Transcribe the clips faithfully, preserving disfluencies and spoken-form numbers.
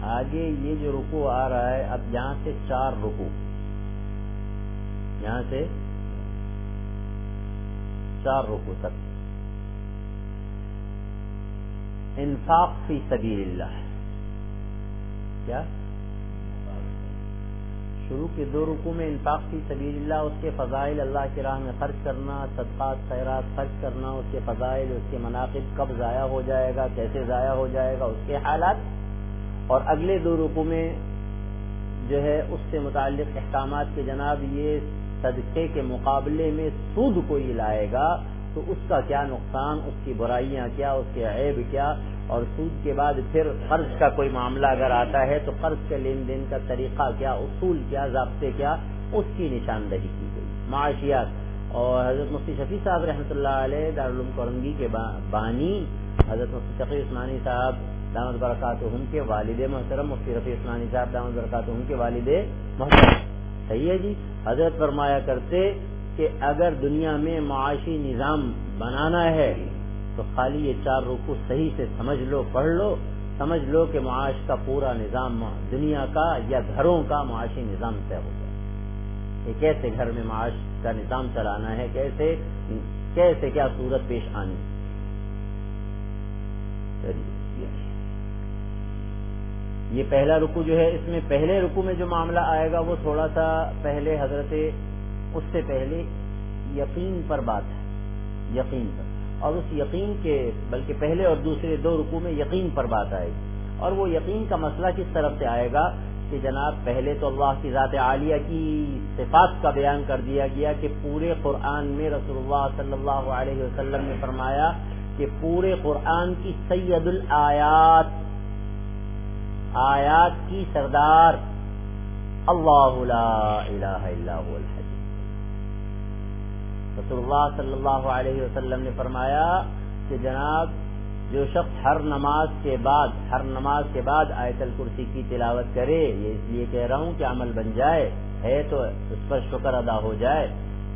آگے یہ جو رکوع آ رہا ہے، اب یہاں سے چار رکوع، یہاں سے چار رکوع تک انفاق فی سبیل اللہ. کیا شروع کے دو رکوع میں انفاق فی سبیل اللہ، اس کے فضائل، اللہ کی راہ میں خرچ کرنا، صدقات خیرات خرچ کرنا، اس کے فضائل، اس کے مناقب، کب ضائع ہو جائے گا، کیسے ضائع ہو جائے گا، اس کے حالات. اور اگلے دو رکوع میں جو ہے اس سے متعلق احکامات کے جناب یہ صدقے کے مقابلے میں سود کوئی لائے گا تو اس کا کیا نقصان، اس کی برائیاں کیا، اس کے عیب کیا، اور سود کے بعد پھر قرض کا کوئی معاملہ اگر آتا ہے تو قرض کے لین دین کا طریقہ کیا، اصول کیا، ضابطے کیا، اس کی نشاندہی کی گئی. معاشیات. اور حضرت مفتی شفیع صاحب رحمۃ اللہ علیہ دارالعلوم کورنگی کے بانی حضرت مفتی تقی عثمانی صاحب دامت برکاتہم کے والد محترم مفتی رفیع عثمانی صاحب دامت برکاتہم کے والد محترم، صحیح ہے جی، حضرت فرمایا کرتے کہ اگر دنیا میں معاشی نظام بنانا ہے تو خالی یہ چار رکوع صحیح سے سمجھ لو، پڑھ لو، سمجھ لو کہ معاش کا پورا نظام دنیا کا یا گھروں کا معاشی نظام طے ہو گیا کہ کیسے گھر میں معاش کا نظام چلانا ہے، کیسے کیسے کیا صورت پیش آنی. چلیے یہ پہلا رکوع جو ہے، اس میں پہلے رکوع میں جو معاملہ آئے گا وہ تھوڑا سا پہلے حضرت اس سے پہلے یقین پر بات ہے، یقین پر، اور اس یقین کے بلکہ پہلے اور دوسرے دو رکوع میں یقین پر بات آئے گی. اور وہ یقین کا مسئلہ کس طرف سے آئے گا کہ جناب پہلے تو اللہ کی ذات عالیہ کی صفات کا بیان کر دیا گیا کہ پورے قرآن میں رسول اللہ صلی اللہ علیہ وسلم نے فرمایا کہ پورے قرآن کی سید الآیات، آیات کی سردار اللہ لا الہ الا هو الحی. رسول اللہ صلی اللہ علیہ وسلم نے فرمایا کہ جناب جو شخص ہر نماز کے بعد ہر نماز کے بعد آیت الکرسی کی تلاوت کرے، یہ اس لیے کہہ رہا ہوں کہ عمل بن جائے ہے تو اس پر شکر ادا ہو جائے،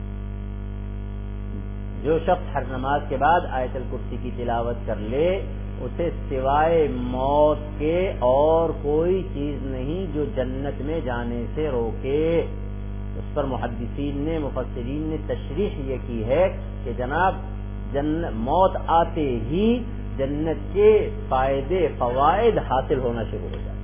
جو شخص ہر نماز کے بعد آیت الکرسی کی تلاوت کر لے اسے سوائے موت کے اور کوئی چیز نہیں جو جنت میں جانے سے روکے. اس پر محدثین نے، مفسرین نے تشریح یہ کی ہے کہ جناب جن موت آتے ہی جنت کے فائدے فوائد حاصل ہونا شروع ہو جائے،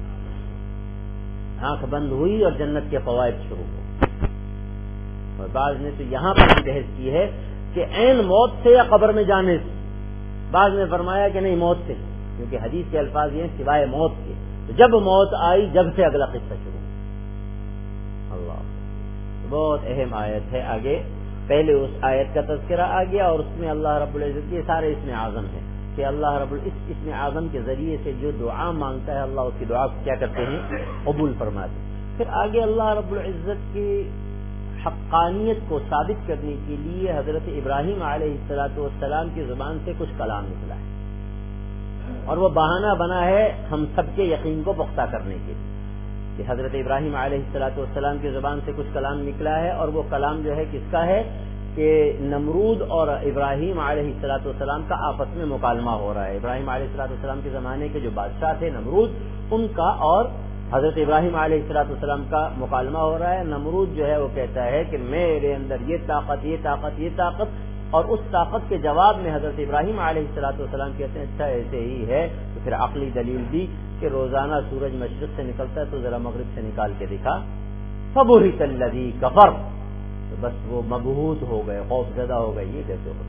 آنکھ بند ہوئی اور جنت کے فوائد شروع ہو. اور بعض نے تو یہاں پر بحث کی ہے کہ عین موت سے یا قبر میں جانے سے، بعض نے فرمایا کہ نہیں موت سے، کیونکہ حدیث کے الفاظ یہ سوائے موت کے، تو جب موت آئی جب سے اگلا قصہ شروع. اللہ بہت اہم آیت ہے. آگے پہلے اس آیت کا تذکرہ آ گیا اور اس میں اللہ رب العزت کے سارے اسم اعظم ہیں کہ اللہ رب العزت اسم اعظم کے ذریعے سے جو دعا مانگتا ہے اللہ اس کی دعا کو کیا کرتے ہیں، قبول فرماتے ہیں. پھر آگے اللہ رب العزت کی حقانیت کو ثابت کرنے کے لیے حضرت ابراہیم علیہ الصلوۃ والسلام کی زبان سے کچھ کلام نکلا ہے، اور وہ بہانہ بنا ہے ہم سب کے یقین کو پختہ کرنے کے لیے کہ حضرت ابراہیم علیہ الصلوۃ والسلام کی زبان سے کچھ کلام نکلا ہے. اور وہ کلام جو ہے کس کا ہے کہ نمرود اور ابراہیم علیہ الصلوۃ والسلام کا آپس میں مکالمہ ہو رہا ہے. ابراہیم علیہ الصلوۃ والسلام کے زمانے کے جو بادشاہ تھے نمرود، ان کا اور حضرت ابراہیم علیہ الصلوۃ والسلام کا مکالمہ ہو رہا ہے. نمرود جو ہے وہ کہتا ہے کہ میرے اندر یہ طاقت یہ طاقت یہ طاقت، اور اس طاقت کے جواب میں حضرت ابراہیم علیہ الصلوۃ والسلام کہتے ہیں اچھا ایسے ہی ہے. تو پھر عقلی دلیل دی کہ روزانہ سورج مشرق سے نکلتا ہے تو ذرا مغرب سے نکال کے دکھا. فبہت الذی کفر، تو بس وہ مبہوت ہو گئے، خوف زدہ ہو گئے. یہ کیسے ہو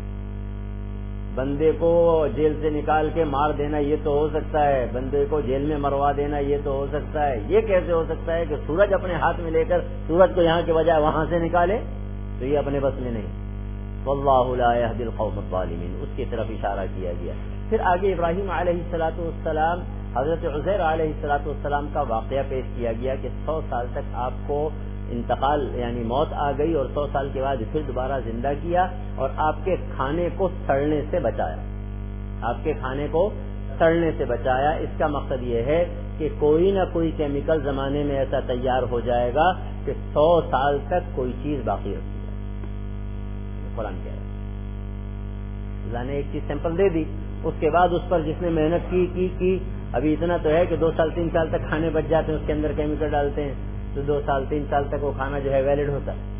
بندے کو جیل سے نکال کے مار دینا یہ تو ہو سکتا ہے، بندے کو جیل میں مروا دینا یہ تو ہو سکتا ہے، یہ کیسے ہو سکتا ہے کہ سورج اپنے ہاتھ میں لے کر سورج کو یہاں کے بجائے وہاں سے نکالے؟ تو یہ اپنے بس میں نہیں. واللہ لا یہدی القوم الظالمین، اس کی طرف اشارہ کیا گیا. پھر آگے ابراہیم علیہ الصلوۃ والسلام حضرت عزیر علیہ الصلوۃ والسلام کا واقعہ پیش کیا گیا کہ سو سال تک آپ کو انتقال یعنی موت آ گئی اور سو سال کے بعد پھر دوبارہ زندہ کیا اور آپ کے کھانے کو سڑنے سے بچایا، آپ کے کھانے کو سڑنے سے بچایا. اس کا مقصد یہ ہے کہ کوئی نہ کوئی کیمیکل زمانے میں ایسا تیار ہو جائے گا کہ سو سال تک کوئی چیز باقی رکھی جائے. قرآن کہہ رہا ہے اللہ نے ایک چیز سیمپل دے دی، اس کے بعد اس پر جس نے محنت کی کی کی ابھی اتنا تو ہے کہ دو سال تین سال تک کھانے بچ جاتے ہیں، اس کے اندر کیمیکل ڈالتے ہیں تو دو سال تین سال تک وہ کھانا جو ہے ویلڈ ہوتا ہے.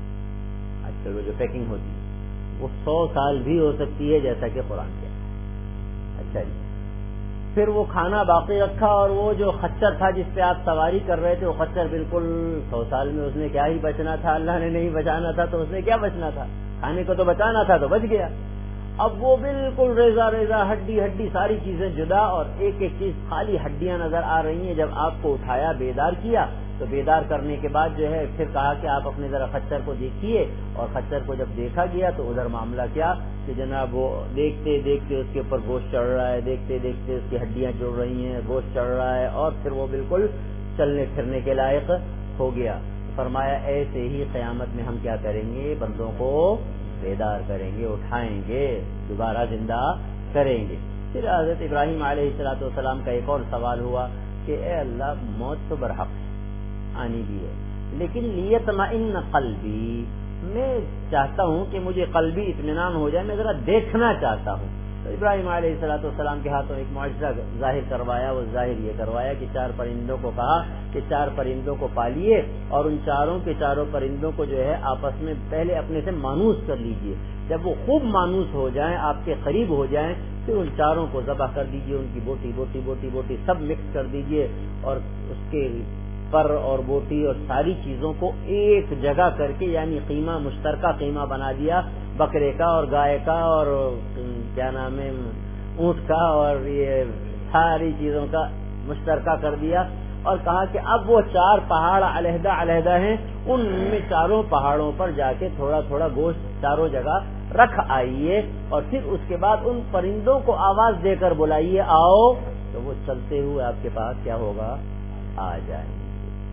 آج کل وہ جو پیکنگ ہوتی ہے وہ سو سال بھی ہو سکتی ہے جیسا کہ قرآن کہتا ہے. اچھا جی، پھر وہ کھانا باقی رکھا اور وہ جو خچر تھا جس پہ آپ سواری کر رہے تھے وہ خچر بالکل سو سال میں اس نے کیا ہی بچنا تھا، اللہ نے نہیں بچانا تھا تو اس نے کیا بچنا تھا، کھانے کو تو بچانا تھا تو بچ گیا. اب وہ بالکل ریزا ریزا ہڈی ہڈی ساری چیزیں جدا اور ایک ایک چیز خالی ہڈیاں نظر آ رہی ہیں. جب آپ کو اٹھایا بیدار کیا تو بیدار کرنے کے بعد جو ہے پھر کہا کہ آپ اپنے ذرا خچر کو دیکھیے، اور خچر کو جب دیکھا گیا تو ادھر معاملہ کیا کہ جناب وہ دیکھتے دیکھتے اس کے اوپر گوشت چڑھ رہا ہے، دیکھتے دیکھتے اس کی ہڈیاں جڑ رہی ہیں، گوشت چڑھ رہا ہے اور پھر وہ بالکل چلنے پھرنے کے لائق ہو گیا. فرمایا ایسے ہی قیامت میں ہم کیا کریں گے، بندوں کو بیدار کریں گے، اٹھائیں گے، دوبارہ زندہ کریں گے. پھر حضرت ابراہیم علیہ الصلوۃ والسلام کا ایک اور سوال ہوا کہ اے اللہ موت تو برحق ہے، آنی بھی ہے، لیکن لیطمئن قلبی، میں چاہتا ہوں کہ مجھے قلبی اطمینان ہو جائے، میں ذرا دیکھنا چاہتا ہوں. تو ابراہیم علیہ الصلوۃ والسلام کے ہاتھوں ایک معجزہ ظاہر کروایا. وہ ظاہر یہ کروایا کہ چار پرندوں کو کہا کہ چار پرندوں کو پالیے اور ان چاروں کے چاروں پرندوں کو جو ہے آپس میں پہلے اپنے سے مانوس کر لیجئے. جب وہ خوب مانوس ہو جائیں، آپ کے قریب ہو جائیں، پھر ان چاروں کو ذبح کر دیجئے، ان کی بوٹی بوٹی بوٹی بوٹی سب مکس کر دیجئے اور اس کے پر اور بوٹی اور ساری چیزوں کو ایک جگہ کر کے یعنی قیمہ مشترکہ قیمہ بنا دیا، بکرے کا اور گائے کا اور کیا نام ہے اونٹ کا اور یہ ساری چیزوں کا مشترکہ کر دیا اور کہا کہ اب وہ چار پہاڑ علیحدہ علیحدہ ہیں، ان میں چاروں پہاڑوں پر جا کے تھوڑا تھوڑا گوشت چاروں جگہ رکھ آئیے اور پھر اس کے بعد ان پرندوں کو آواز دے کر بلائیے آؤ، تو وہ چلتے ہوئے آپ کے پاس کیا ہوگا، آ جائیں گے.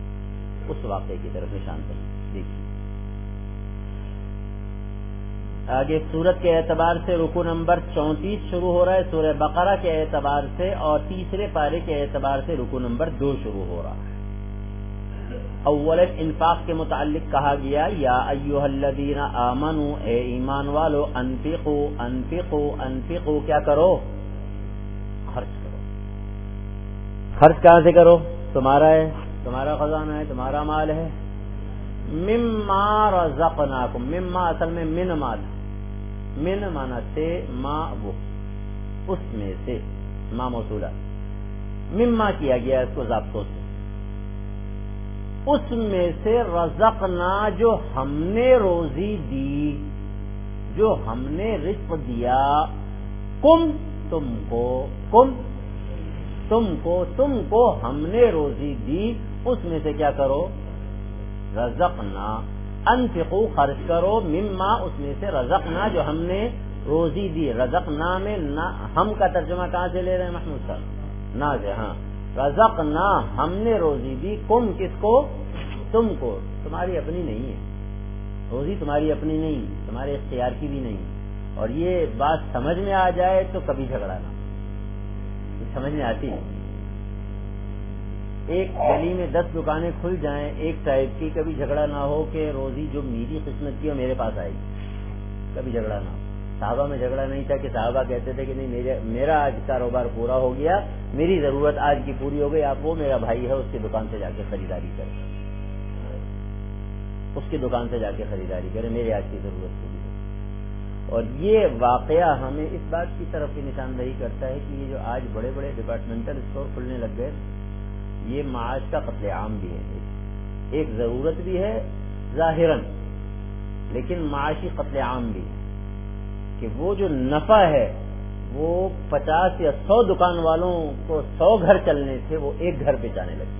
اس واقعے کی طرف نشان کریں. دیکھیے آگے سورت کے اعتبار سے رکوع نمبر چونتیس شروع ہو رہا ہے سورہ بقرہ کے اعتبار سے، اور تیسرے پارے کے اعتبار سے رکوع نمبر دو شروع ہو رہا ہے. اولا انفاق کے متعلق کہا گیا یا ایھا الذین آمنوا، اے ایمان والو، انفقوا انفقوا انفقوا، کیا کرو، خرچ کرو. خرچ کہاں سے کرو، تمہارا ہے، تمہارا خزانہ ہے، تمہارا مال ہے. مما رزقناکم، مما اصل میں من مال، من مانا سے، ما وہ اس میں سے، ما موصولہ، مما کیا گیا اس کو ضابطوں سے، اس میں سے رزقنا جو ہم نے روزی دی، جو ہم نے رزق دیا، کم تم کو، کم تم کو، تم کو ہم نے روزی دی، اس میں سے کیا کرو، رزقنا، انفقوا خرچ کرو، مما اس میں سے، رزقنا جو ہم نے روزی دی. رزقنا میں ہم کا ترجمہ کہاں سے لے رہے ہیں محمود صاحب، نا سے. ہاں رزقنا ہم نے روزی دی، کم کس کو، تم کو، تمہاری اپنی نہیں ہے روزی، تمہاری اپنی نہیں، تمہارے اختیار کی بھی نہیں. اور یہ بات سمجھ میں آ جائے تو کبھی جھگڑا نہ، سمجھ میں آتی ہے. ایک گلی میں دس دکانیں کھل جائیں ایک ٹائپ کی، کبھی جھگڑا نہ ہو کہ روزی جو میری قسمت کی ہو میرے پاس آئے گی، کبھی جھگڑا نہ ہو. صحابہ میں جھگڑا نہیں تھا کہ صحابہ کہتے تھے کہ نہیں میرے میرا آج کاروبار پورا ہو گیا، میری ضرورت آج کی پوری ہو گئی، آپ وہ میرا بھائی ہے اس کی دکان سے جا کے خریداری کریں، اس کی دکان سے جا کے خریداری کریں، میری آج کی ضرورت پوری ہو. اور یہ واقعہ ہمیں اس بات کی طرف کی نشاندہی کرتا ہے کہ یہ جو آج بڑے بڑے ڈپارٹمنٹل اسٹور کھلنے لگ گئے، یہ معاش کا قتل عام بھی ہے. ایک ضرورت بھی ہے ظاہراً، لیکن معاشی قتل عام بھی ہے کہ وہ جو نفع ہے وہ پچاس یا سو دکان والوں کو سو گھر چلنے تھے، وہ ایک گھر پہ جانے لگے.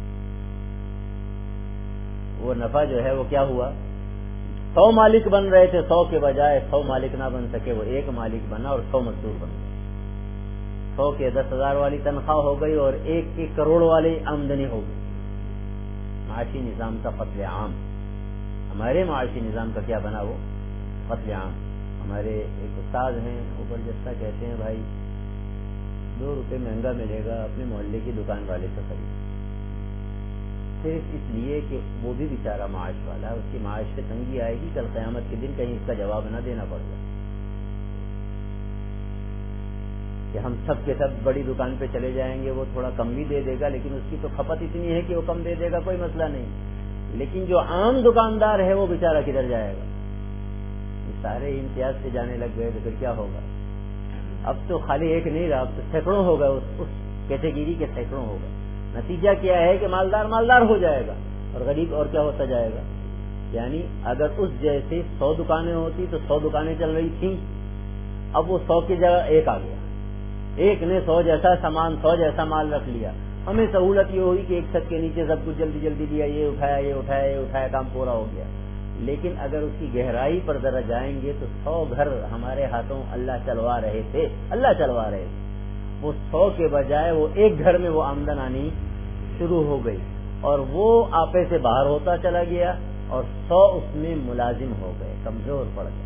وہ نفع جو ہے وہ کیا ہوا، سو مالک بن رہے تھے، سو کے بجائے سو مالک نہ بن سکے، وہ ایک مالک بنا اور سو مزدور بن گئے. سو کے دس ہزار والی تنخواہ ہو گئی اور ایک ایک کروڑ والی آمدنی ہو گئی. معاشی نظام کا قتل عام. ہمارے معاشی نظام کا کیا بنا، وہ قتل عام. ہمارے ایک استاد ہیں اوپر جسا، کہتے ہیں بھائی دو روپے مہنگا ملے گا اپنے محلے کی دکان والے سے خرید، صرف اس لیے کہ وہ بھی بیچارہ معاش والا ہے، اس کی معاش سے تنگی آئے گی، کل قیامت کے دن کہیں اس کا جواب نہ دینا پڑ جائے. کہ ہم سب کے سب بڑی دکان پہ چلے جائیں گے، وہ تھوڑا کم بھی دے دے گا لیکن اس کی تو کھپت اتنی ہے کہ وہ کم دے دے گا، کوئی مسئلہ نہیں، لیکن جو عام دکاندار ہے وہ بیچارہ کدھر جائے گا؟ سارے امتیاز سے جانے لگ گئے تو پھر کیا ہوگا؟ اب تو خالی ایک نہیں رہا، اب تو سینکڑوں ہوگا، اس کیٹیگری کے سینکڑوں ہوگا۔ نتیجہ کیا ہے کہ مالدار مالدار ہو جائے گا اور غریب اور کیا ہوتا جائے گا؟ یعنی اگر اس جیسے سو دکانیں ہوتی تو سو دکانیں چل رہی تھیں، اب وہ سو کی جگہ ایک آ گیا، ایک نے سو جیسا سامان سو جیسا مال رکھ لیا۔ ہمیں سہولت یہ ہوئی کہ ایک چھت کے نیچے سب کچھ جلدی جلدی دیا، یہ اٹھایا یہ اٹھایا یہ اٹھایا، کام پورا ہو گیا۔ لیکن اگر اس کی گہرائی پر ذرا جائیں گے تو سو گھر ہمارے ہاتھوں اللہ چلوا رہے تھے، اللہ چلوا رہے تھے، وہ سو کے بجائے وہ ایک گھر میں وہ آمدن آنی شروع ہو گئی اور وہ آپے سے باہر ہوتا چلا گیا اور سو اس میں ملازم ہو گئے، کمزور پڑ گئے۔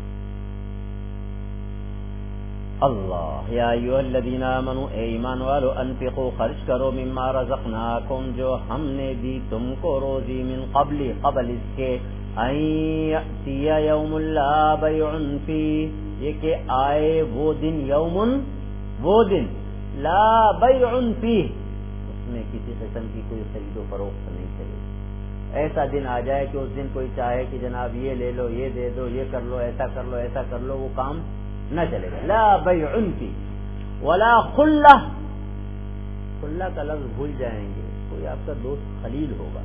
اللہ یا ایھا الذین آمنوا، اے ایمان والو، انفقوا خرچ کرو، مما رزقناکم، جو ہم نے دی تم کو، روزی، من قبل قبل اس کے، ان یأتی یوم لا بیع فیہ، یہ کہ آئے وہ دن، یوم وہ دن، لا بیع فیہ، اس میں کسی قسم کی کوئی خرید و فروخت نہیں چلے۔ ایسا دن آ جائے کہ اس دن کوئی چاہے کہ جناب یہ لے لو، یہ دے دو، یہ کر لو، ایسا کر لو، ایسا کر لو، وہ کام نہ چلے گا۔ لا بیع فیہ ولا خلہ، خلہ کا لفظ بھول جائیں گے، کوئی آپ کا دوست خلیل ہوگا،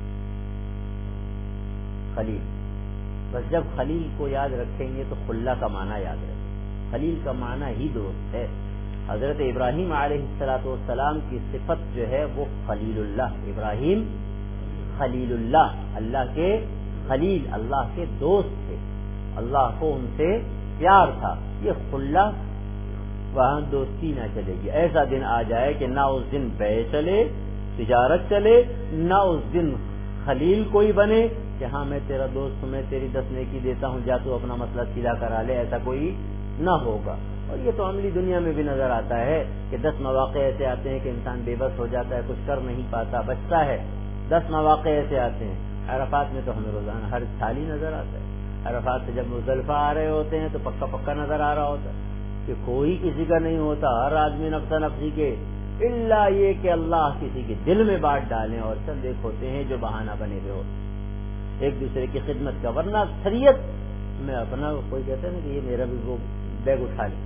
خلیل، بس جب خلیل کو یاد رکھیں گے تو خلہ کا معنی یاد رکھیں، خلیل کا معنی ہی دوست ہے۔ حضرت ابراہیم علیہ الصلوۃ والسلام کی صفت جو ہے وہ خلیل اللہ، ابراہیم خلیل اللہ، اللہ کے خلیل، اللہ کے دوست تھے، اللہ کو ان سے پیار تھا۔ یہ خلہ وہاں دوستی نہ چلے گی، ایسا دن آ جائے کہ نہ اس دن بیع چلے، تجارت چلے، نہ اس دن خلیل کوئی بنے کہ ہاں میں تیرا دوست ہوں، میں تیری دس نیکی دیتا ہوں، جا تو اپنا مسئلہ سیدھا کرا لے، ایسا کوئی نہ ہوگا۔ اور یہ تو عملی دنیا میں بھی نظر آتا ہے کہ دس مواقع ایسے آتے ہیں کہ انسان بے بس ہو جاتا ہے، کچھ کر نہیں پاتا، بچتا ہے، دس مواقع ایسے آتے ہیں۔ عرفات میں تو ہمیں روزانہ ہر سال ہی نظر آتا ہے، عرفات سے جب مزدلفہ آ رہے ہوتے ہیں تو پکا پکا نظر آ رہا ہوتا ہے کہ کوئی کسی کا نہیں ہوتا، ہر آدمی نفسا نفسی کے، الا یہ کہ اللہ کسی کے دل میں بات ڈالیں، اور چند ایک ہوتے ہیں جو بہانہ بنے ہوئے ہوتے ہیں ایک دوسرے کی خدمت کا، ورنہ اکثریت میں اپنا، کوئی کہتا ہے نا کہ یہ میرا بھی وہ بیگ اٹھا لے،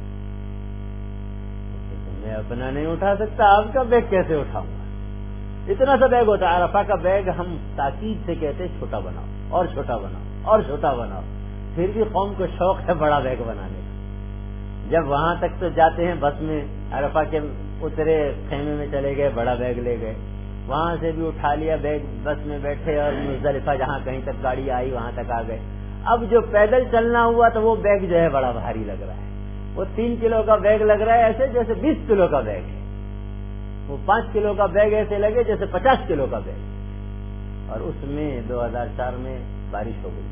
میں اپنا نہیں اٹھا سکتا، آپ کا بیگ کیسے اٹھاؤں گا؟ اتنا سا بیگ ہوتا ہے، عرفہ کا بیگ ہم تاکید سے کہتے ہیں چھوٹا بناؤ اور چھوٹا بناؤ اور چھوٹا بناؤ، پھر بھی قوم کو شوق ہے بڑا بیگ بنانے کا۔ جب وہاں تک تو جاتے ہیں بس میں، عرفہ کے اترے، خیمے میں چلے گئے، بڑا بیگ لے گئے، وہاں سے بھی اٹھا لیا بیگ، بس میں بیٹھے اور مزدلفہ جہاں کہیں تک گاڑی آئی وہاں تک آ گئے۔ اب جو پیدل چلنا ہوا تو وہ بیگ جو ہے بڑا بھاری لگ رہا ہے، وہ تین کلو کا بیگ لگ رہا ہے ایسے جیسے بیس کلو کا بیگ ہے، وہ پانچ کلو کا بیگ ایسے لگے جیسے پچاس کلو کا بیگ۔ اور اس میں دو ہزار چار میں بارش ہو گئی،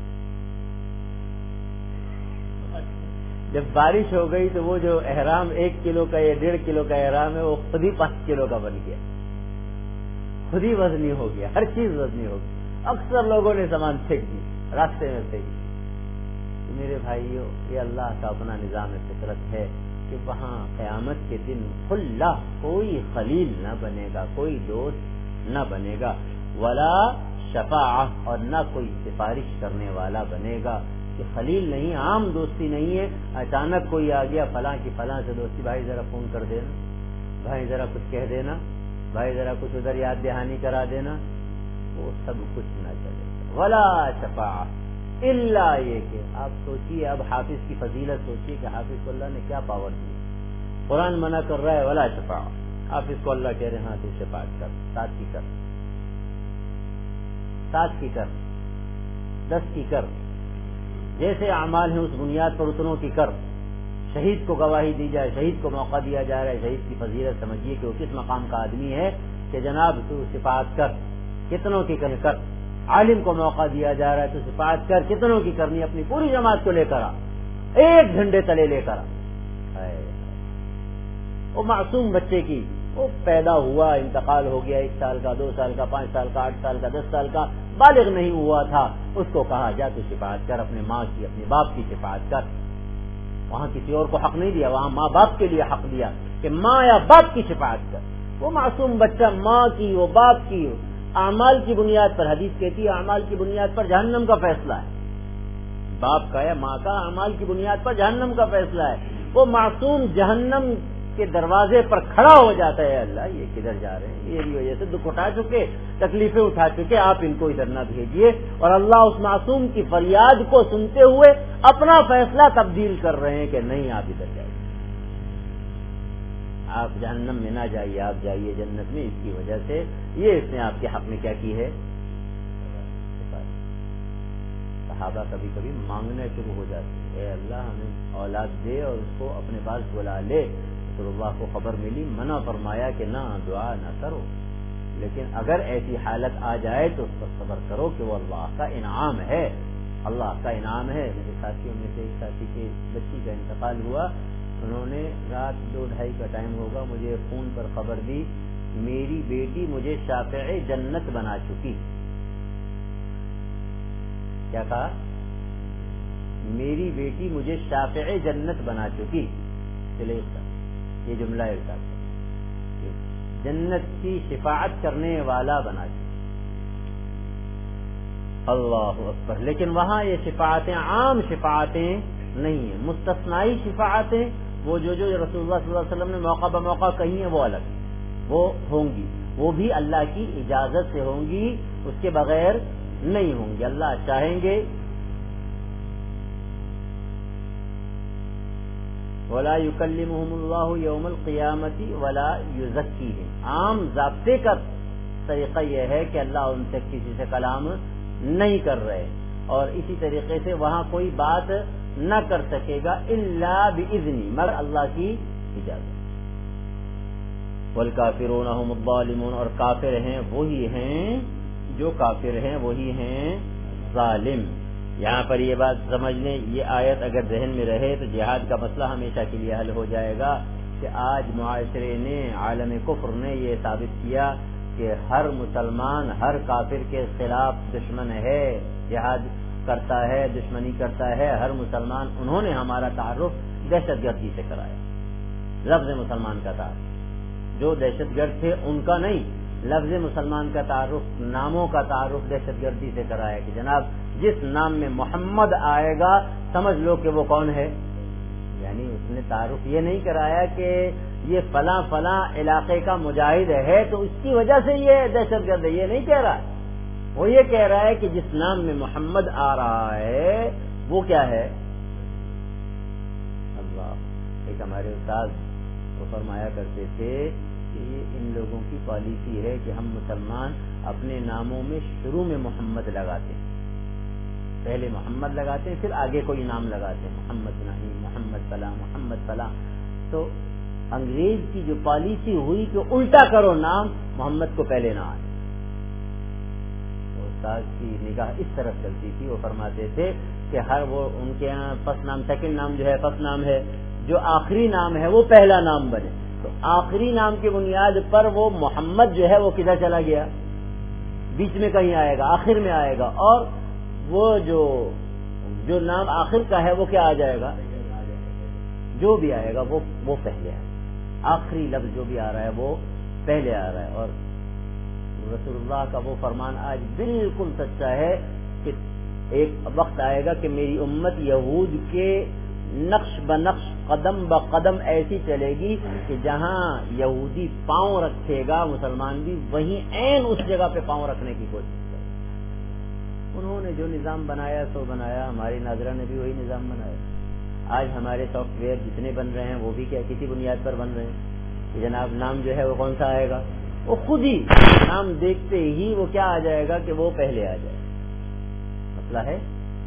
جب بارش ہو گئی تو وہ جو احرام ایک کلو کا یا ڈیڑھ کلو کا احرام ہے وہ خود ہی پانچ کلو کا بن گیا، خود ہی وزنی ہو گیا، ہر چیز وزنی ہو گئی۔ اکثر لوگوں نے سامان پھینک دی، راستے میں پھینک دی۔ میرے بھائیوں، یہ اللہ کا اپنا نظام فطرت ہے کہ وہاں قیامت کے دن خلا، کوئی خلیل نہ بنے گا، کوئی دوست نہ بنے گا، ولا شفاعہ، اور نہ کوئی سفارش کرنے والا بنے گا، کہ خلیل نہیں، عام دوستی نہیں ہے، اچانک کوئی آ گیا فلاں کی فلاں سے دوستی، بھائی ذرا فون کر دینا، بھائی ذرا کچھ کہہ دینا، بھائی ذرا کچھ ادھر یاد دہانی کرا دینا، وہ سب کچھ نہ چلے، ولا شفاعہ، الا یہ کہ آپ سوچیے، اب حافظ کی فضیلت سوچیے کہ حافظ کو اللہ نے کیا پاور دی، قرآن منع کر رہا ہے ولا شفاعہ، حافظ کو اللہ کہہ رہے ہیں ہاں تو شفاعت کر، سات کی کر، سات کی کر، دس کی کر، جیسے اعمال ہیں اس بنیاد پر اتنوں کی کر۔ شہید کو گواہی دی جائے، شہید کو موقع دیا جا رہا ہے، شہید کی فضیلت سمجھیے کہ وہ کس مقام کا آدمی ہے کہ جناب تو شفاعت کر، کتنوں کی کر کر، عالم کو موقع دیا جا رہا ہے تو شفاعت کر، کتنوں کی کرنی، اپنی پوری جماعت کو لے کر آ، ایک جھنڈے تلے لے کر آ۔ وہ معصوم بچے کی، وہ پیدا ہوا، انتقال ہو گیا، ایک سال کا، دو سال کا، پانچ سال کا، آٹھ سال کا، دس سال کا، بالغ نہیں ہوا تھا، اس کو کہا جا تو شفاعت کر، اپنے ماں کی، اپنے باپ کی شفاعت کر۔ وہاں کسی اور کو حق نہیں دیا، وہاں ماں باپ کے لیے حق دیا کہ ماں یا باپ کی شفاعت کر. وہ معصوم بچہ ماں کی وہ باپ کی اعمال کی بنیاد پر، حدیث کہتی ہے اعمال کی بنیاد پر جہنم کا فیصلہ ہے. باپ کا یا ماں کا اعمال کی بنیاد پر جہنم کا فیصلہ ہے. وہ معصوم جہنم کے دروازے پر کھڑا ہو جاتا ہے، اللہ یہ کدھر جا رہے ہیں، یہ وجہ سے دکھ اٹھا چکے، تکلیفیں اٹھا چکے، آپ ان کو ادھر نہ بھیجیے. اور اللہ اس معصوم کی فریاد کو سنتے ہوئے اپنا فیصلہ تبدیل کر رہے ہیں کہ نہیں آپ ادھر جائیے، آپ جہنم میں نہ جائیے، آپ جائیے جنت میں. اس کی وجہ سے یہ اس نے آپ کے حق میں کیا کی ہے. صحابہ کبھی کبھی مانگنے شروع ہو جاتے ہیں، اے اللہ ہمیں اولاد دے اور اس کو اپنے پاس بلا لے. رسول اللہ کو خبر ملی، منع فرمایا کہ نہ دعا نہ کرو، لیکن اگر ایسی حالت آ جائے تو اس پر صبر کرو کہ وہ اللہ کا انعام ہے، اللہ کا انعام ہے. میرے ساتھیوں میں سے ایک ساتھی کے بچی کا انتقال ہوا، انہوں نے رات دو ڈھائی کا ٹائم ہوگا مجھے فون پر خبر دی، میری بیٹی مجھے شافع جنت بنا چکی. کیا کہا؟ میری بیٹی مجھے شافع جنت بنا چکی. چلے یہ جملہ ارشاد، جنت کی شفاعت کرنے والا بنا چکی. اللہ اکبر. لیکن وہاں یہ شفاعتیں عام شفاعتیں نہیں ہیں، مستثنائی شفاعتیں، وہ جو جو رسول اللہ صلی اللہ علیہ وسلم نے موقع بموقع کہی ہیں وہ الگ ہیں، وہ ہوں گی، وہ بھی اللہ کی اجازت سے ہوں گی، اس کے بغیر نہیں ہوں گی. اللہ چاہیں گے. ولا یکلمہم اللہ یوم القیامۃ ولا یزکیہم. عام ضابطے کا طریقہ یہ ہے کہ اللہ ان سے کسی سے کلام نہیں کر رہے، اور اسی طریقے سے وہاں کوئی بات نہ کر سکے گا الا باذنی، مگر اللہ کی اجازت. والکافرون هم الظالمون. اور کافر ہیں وہی ہیں جو کافر ہیں وہی ہیں ظالم. یہاں پر یہ بات سمجھ لیں، یہ آیت اگر ذہن میں رہے تو جہاد کا مسئلہ ہمیشہ کے لیے حل ہو جائے گا. کہ آج معاشرے نے، عالم کفر نے یہ ثابت کیا کہ ہر مسلمان ہر کافر کے خلاف دشمن ہے، جہاد کرتا ہے، دشمنی کرتا ہے. ہر مسلمان، انہوں نے ہمارا تعارف دہشت گردی سے کرایا، لفظ مسلمان کا تعارف، جو دہشت گرد تھے ان کا نہیں، لفظ مسلمان کا تعارف، ناموں کا تعارف دہشت گردی سے کرایا کہ جناب جس نام میں محمد آئے گا سمجھ لو کہ وہ کون ہے. یعنی اس نے تعارف یہ نہیں کرایا کہ یہ فلاں فلاں علاقے کا مجاہد ہے تو اس کی وجہ سے یہ دہشت گرد ہے، یہ نہیں کہہ رہا. وہ یہ کہہ رہا ہے کہ جس نام میں محمد آ رہا ہے وہ کیا ہے. اللہ. ایک ہمارے استاد وہ فرمایا کرتے تھے کہ یہ ان لوگوں کی پالیسی ہے کہ ہم مسلمان اپنے ناموں میں شروع میں محمد لگاتے ہیں، پہلے محمد لگاتے ہیں پھر آگے کوئی نام لگاتے ہیں، محمد نہیں، محمد فلاں، محمد فلاں. تو انگریز کی جو پالیسی ہوئی کہ الٹا کرو نام، محمد کو پہلے نہ آئے. تو استاد کی نگاہ اس طرف چلتی تھی، وہ فرماتے تھے کہ ہر وہ ان کے یہاں فرسٹ نام، سیکنڈ نام جو ہے فرسٹ نام ہے، جو آخری نام ہے وہ پہلا نام بنے. تو آخری نام کی بنیاد پر وہ محمد جو ہے وہ کدھر چلا گیا، بیچ میں کہیں آئے گا، آخر میں آئے گا. اور وہ جو جو نام آخر کا ہے وہ کیا آ جائے گا، جو بھی آئے گا وہ وہ پہلے آئے گا. آخری لفظ جو بھی آ رہا ہے وہ پہلے آ رہا ہے. اور رسول اللہ کا وہ فرمان آج بالکل سچا ہے کہ ایک وقت آئے گا کہ میری امت یہود کے نقش بنقش، قدم بقدم ایسی چلے گی کہ جہاں یہودی پاؤں رکھے گا مسلمان بھی وہیں عین اس جگہ پہ پاؤں رکھنے کی کوشش کرے. انہوں نے جو نظام بنایا سو بنایا، ہماری ناظرہ نے بھی وہی نظام بنایا. آج ہمارے سافٹ ویئر جتنے بن رہے ہیں وہ بھی کیا کسی بنیاد پر بن رہے ہیں کہ جناب نام جو ہے وہ کون سا آئے گا، وہ خود ہی نام دیکھتے ہی وہ کیا آ جائے گا کہ وہ پہلے آ جائے. مسئلہ ہے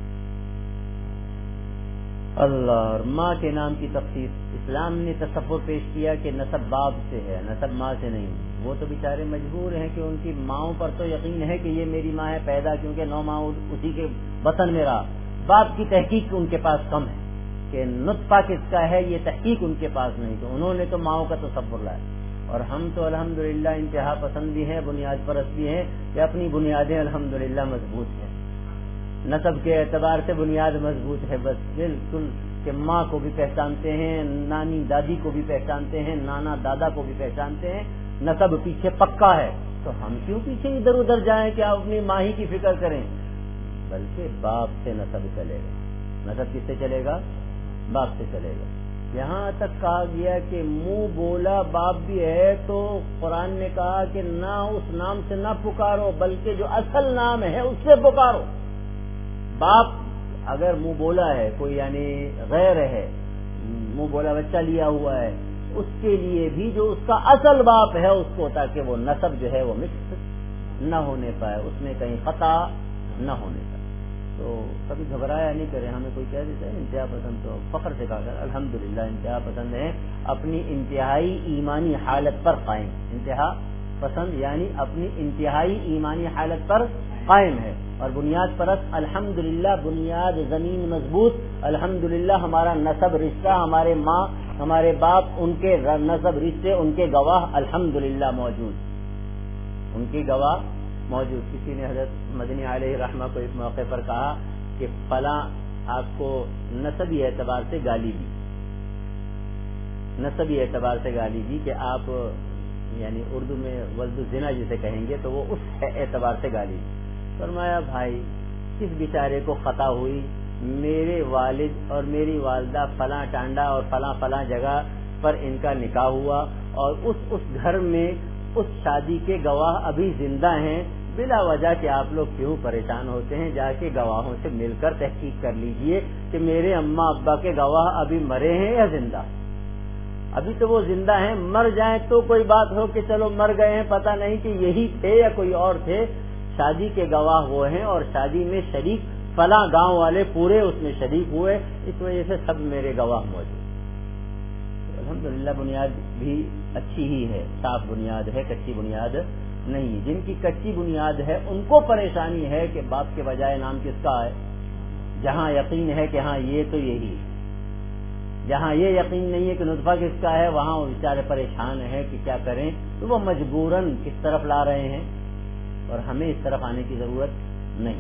اللہ. اور ماں کے نام کی تخصیص، اسلام نے تصور پیش کیا کہ نسب باپ سے ہے، نسب ماں سے نہیں. وہ تو بیچارے مجبور ہیں کہ ان کی ماؤں پر تو یقین ہے کہ یہ میری ماں ہے پیدا، کیونکہ نو ماں اسی کے وطن میں رہا. باپ کی تحقیق ان کے پاس کم ہے کہ نطفہ کس کا ہے، یہ تحقیق ان کے پاس نہیں، تو انہوں نے تو ماؤں کا تصور لایا. اور ہم تو الحمدللہ انتہا پسند بھی ہیں، بنیاد پرست بھی ہیں کہ اپنی بنیادیں الحمدللہ مضبوط ہیں، نسب کے اعتبار سے بنیاد مضبوط ہے. بس بالکل کہ ماں کو بھی پہچانتے ہیں، نانی دادی کو بھی پہچانتے ہیں، نانا دادا کو بھی پہچانتے ہیں، نسب پیچھے پکا ہے، تو ہم کیوں پیچھے ادھر ادھر جائیں کہ آپ اپنی ماں ہی کی فکر کریں؟ بلکہ باپ سے نسب چلے گا۔ نسب کس سے چلے گا؟ باپ سے چلے گا۔ یہاں تک کہا گیا کہ منہ بولا باپ بھی ہے تو قرآن نے کہا کہ نہ اس نام سے نہ پکارو، بلکہ جو اصل نام ہے اس سے پکارو۔ باپ اگر منہ بولا ہے کوئی، یعنی غیر ہے، منہ بولا بچہ لیا ہوا ہے، اس کے لیے بھی جو اس کا اصل باپ ہے اس کو، تاکہ وہ نسب جو ہے وہ مکس نہ ہونے پائے، اس میں کہیں خطا نہ ہونے پائے۔ تو کبھی گھبرایا نہیں کرے، ہمیں کوئی کہہ دیتا ہے انتہا پسند، تو فخر سے کہا کر الحمدللہ انتہا پسند ہے، اپنی انتہائی ایمانی حالت پر قائم۔ انتہا پسند یعنی اپنی انتہائی ایمانی حالت پر قائم ہے، اور بنیاد پرست الحمدللہ، بنیاد زمین مضبوط، الحمدللہ ہمارا نسب رشتہ، ہمارے ماں ہمارے باپ ان کے نسب رشتے، ان کے گواہ الحمدللہ موجود، ان کی گواہ موجود۔ کسی نے حضرت مدنی علیہ رحمہ کو اس موقع پر کہا کہ فلاں آپ کو نسبی اعتبار سے گالی دی، نسبی اعتبار سے گالی دی کہ آپ، یعنی اردو میں ولد الزنا جسے کہیں گے تو وہ اس اعتبار سے گالی دی۔ فرمایا بھائی کس بیچارے کو خطا ہوئی، میرے والد اور میری والدہ فلاں ٹانڈا اور فلاں فلاں جگہ پر ان کا نکاح ہوا، اور اس اس گھر میں اس شادی کے گواہ ابھی زندہ ہیں، بلا وجہ کہ آپ لوگ کیوں پریشان ہوتے ہیں؟ جا کے گواہوں سے مل کر تحقیق کر لیجئے کہ میرے اماں ابا کے گواہ ابھی مرے ہیں یا زندہ۔ ابھی تو وہ زندہ ہیں، مر جائیں تو کوئی بات ہو کہ چلو مر گئے ہیں، پتہ نہیں کہ یہی تھے یا کوئی اور تھے، شادی کے گواہ وہ ہیں، اور شادی میں شریک فلاں گاؤں والے پورے اس میں شریک ہوئے، اس وجہ سے سب میرے گواہ موجود۔ الحمدللہ بنیاد بھی اچھی ہی ہے، صاف بنیاد ہے، کچی بنیاد نہیں۔ جن کی کچی بنیاد ہے ان کو پریشانی ہے کہ باپ کے بجائے نام کس کا ہے، جہاں یقین ہے کہ ہاں یہ تو یہی، جہاں یہ یقین نہیں ہے کہ نطفہ کس کا ہے، وہاں وہ بیچارے پریشان ہیں کہ کیا کریں، تو وہ مجبوراً کس طرف لا رہے ہیں، اور ہمیں اس طرف آنے کی ضرورت نہیں۔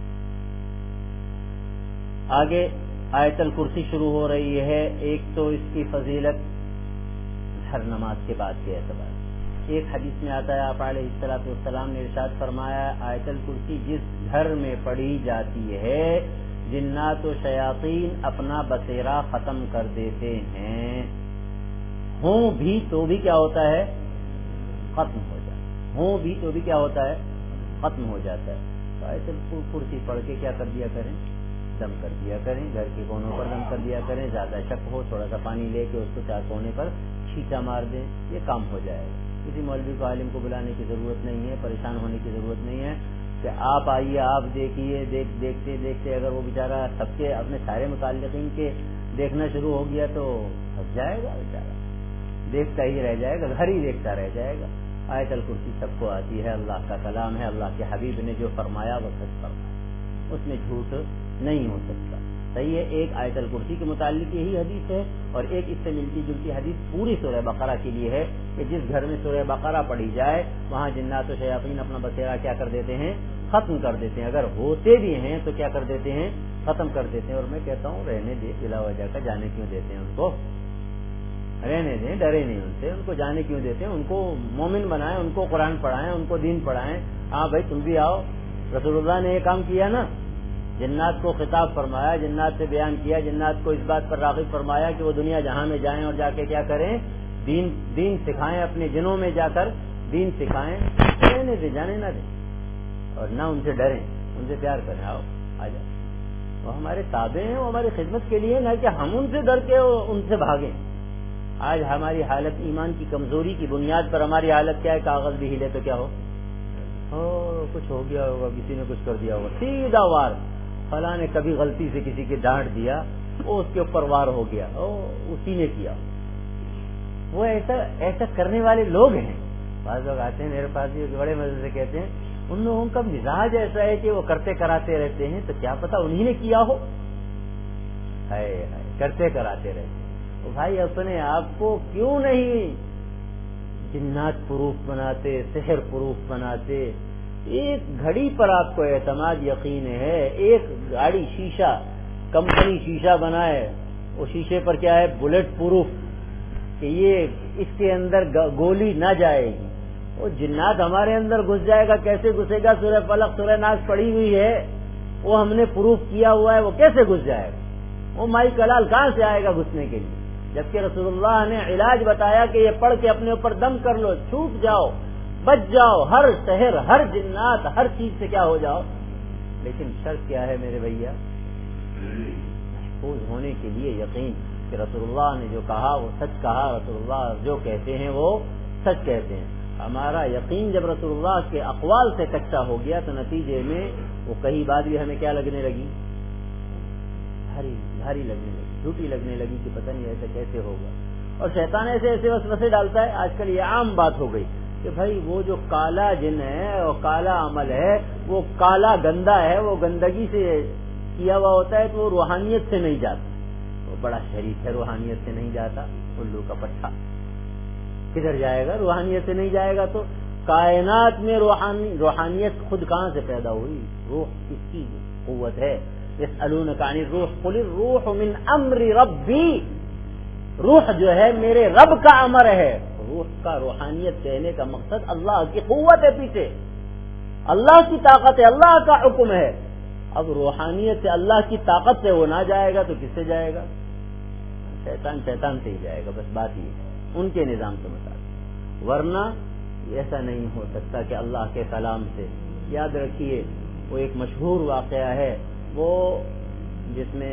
آگے آیت الکرسی شروع ہو رہی ہے۔ ایک تو اس کی فضیلت ہر نماز کے بعد کے اعتبار، ایک حدیث میں آتا ہے آپ علیہ الصلوۃ والسلام نے ارشاد فرمایا آیت الکرسی جس گھر میں پڑھی جاتی ہے جنات و شیاطین اپنا بسیرا ختم کر دیتے ہیں، ہوں بھی تو بھی کیا ہوتا ہے، ختم ہو جاتا ہے، ہوں بھی تو بھی کیا ہوتا ہے، ختم ہو جاتا ہے۔ تو آیت الکرسی پڑھ کے کیا کر دیا کریں، دم کر دیا کریں، گھر کے کونوں پر دم کر دیا کریں، زیادہ شک ہو تھوڑا سا پانی لے کے اس کو چار کونے پر چھینٹا مار دیں، یہ کام ہو جائے گا۔ کسی مولوی کو عالم کو بلانے کی ضرورت نہیں ہے، پریشان ہونے کی ضرورت نہیں ہے کہ آپ آئیے آپ دیکھیے، دیکھ دیکھتے دیکھتے اگر وہ بیچارہ سب کے اپنے سارے متعلقین کے دیکھنا شروع ہو گیا تو پھنس جائے گا، بیچارہ دیکھتا ہی رہ جائے گا، گھر ہی دیکھتا رہ جائے گا۔ آیت الکرسی سب کو آتی ہے، اللہ کا کلام ہے، اللہ کے حبیب نے جو فرمایا وہ سچ فرمایا، اس میں جھوٹ نہیں ہو سکتا۔ صحیح ہے، ایک آیت الکرسی کے متعلق یہی حدیث ہے، اور ایک اس سے ملتی جلتی حدیث پوری سورہ بقرہ کے لیے ہے کہ جس گھر میں سورہ بقرہ پڑھی جائے وہاں جنات و شیاطین اپنا بسیرا کیا کر دیتے ہیں، ختم کر دیتے ہیں، اگر ہوتے بھی ہیں تو کیا کر دیتے ہیں، ختم کر دیتے ہیں۔ اور میں کہتا ہوں رہنے دے، بلا وجہ کا جانے کیوں دیتے ہیں، ان کو رہنے دیں، ڈرے نہیں ان سے، ان کو جانے کیوں دیتے ہیں، ان کو مومن بنائیں، ان کو قرآن پڑھائیں، ان کو دین پڑھائیں۔ ہاں بھائی تم بھی آؤ، رسول اللہ نے یہ کام کیا نا، جنات کو خطاب فرمایا، جنات سے بیان کیا، جنات کو اس بات پر راغب فرمایا کہ وہ دنیا جہاں میں جائیں اور جا کے کیا کریں، دین دین سکھائیں، اپنے جنوں میں جا کر دین سکھائیں، رہنے دیں، جانے نہ دیں، اور نہ ان سے ڈریں، ان سے پیار کریں، آؤ آ جاؤ، وہ ہمارے تابع ہیں، وہ ہماری خدمت کے لیے، نہ کہ ہم ان سے ڈر کے ان سے بھاگیں۔ آج ہماری حالت ایمان کی کمزوری کی بنیاد پر ہماری حالت کیا ہے، کاغذ بھی ہلے تو کیا ہو، او کچھ ہو گیا ہوگا، کسی نے کچھ کر دیا ہوگا، سیدھا وار، فلاں نے کبھی غلطی سے کسی کے ڈانٹ دیا، وہ اس کے اوپر وار ہو گیا، او اسی نے کیا۔ وہ ایسا ایسا کرنے والے لوگ ہیں، بعض لوگ آتے ہیں میرے پاس بھی بڑے مزے سے کہتے ہیں ان لوگوں کا مزاج ایسا ہے کہ وہ کرتے کراتے رہتے ہیں، تو کیا پتا انہی نے کیا ہو، ہائے ہائے کرتے کراتے رہتے ہیں۔ تو بھائی اپنے آپ کو کیوں نہیں جنات پروف بناتے، سحر پروف بناتے؟ ایک گھڑی پر آپ کو اعتماد یقین ہے، ایک گاڑی شیشہ کمپنی شیشہ بنائے، وہ شیشے پر کیا ہے؟ بلٹ پروف، کہ یہ اس کے اندر گولی نہ جائے گی. وہ جنات ہمارے اندر گھس جائے گا، کیسے گھسے گا؟ سورہ فلق سورہ ناس پڑی ہوئی ہے، وہ ہم نے پروف کیا ہوا ہے، وہ کیسے گھس جائے گا؟ وہ مائی کلال کہاں سے آئے گا گھسنے کے لیے؟ جبکہ رسول اللہ نے علاج بتایا کہ یہ پڑھ کے اپنے اوپر دم کر لو، چھوٹ جاؤ، بچ جاؤ، ہر شہر، ہر جنات، ہر چیز سے کیا ہو جاؤ. لیکن شرط کیا ہے میرے بھیا؟ محفوظ ہونے کے لیے یقین کہ رسول اللہ نے جو کہا وہ سچ کہا، رسول اللہ جو کہتے ہیں وہ سچ کہتے ہیں. ہمارا یقین جب رسول اللہ کے اقوال سے کچا ہو گیا تو نتیجے میں وہ کئی بات بھی ہمیں کیا لگنے لگی؟ بھاری بھاری لگنے لگی، جھوٹی لگنے لگی کہ پتہ نہیں ایسا کیسے ہوگا. اور شیطان ایسے ایسے وسوسے ڈالتا ہے. آج کل یہ عام بات ہو گئی کہ بھائی وہ جو کالا جن ہے اور کالا عمل ہے وہ کالا گندا ہے، وہ گندگی سے کیا ہوا ہوتا ہے تو وہ روحانیت سے نہیں جاتا. وہ بڑا شریف ہے، روحانیت سے نہیں جاتا، الو کا پٹھا کدھر جائے گا؟ روحانیت سے نہیں جائے گا. تو کائنات میں روحانی روحانیت خود کہاں سے پیدا ہوئی؟ روح کس کی قوت ہے؟ یسألونک عن الروح قل الروح من امر ربی، روح جو ہے میرے رب کا امر ہے. روح کا روحانیت کہنے کا مقصد اللہ کی قوت ہے، پیچھے اللہ کی طاقت ہے، اللہ کا حکم ہے. اب روحانیت سے، اللہ کی طاقت سے وہ نہ جائے گا تو کس سے جائے گا؟ شیطان شیطان سے ہی جائے گا. بس بات یہ ہے ان کے نظام کے مطابق، ورنہ ایسا نہیں ہو سکتا کہ اللہ کے کلام سے. یاد رکھیے وہ ایک مشہور واقعہ ہے وہ جس میں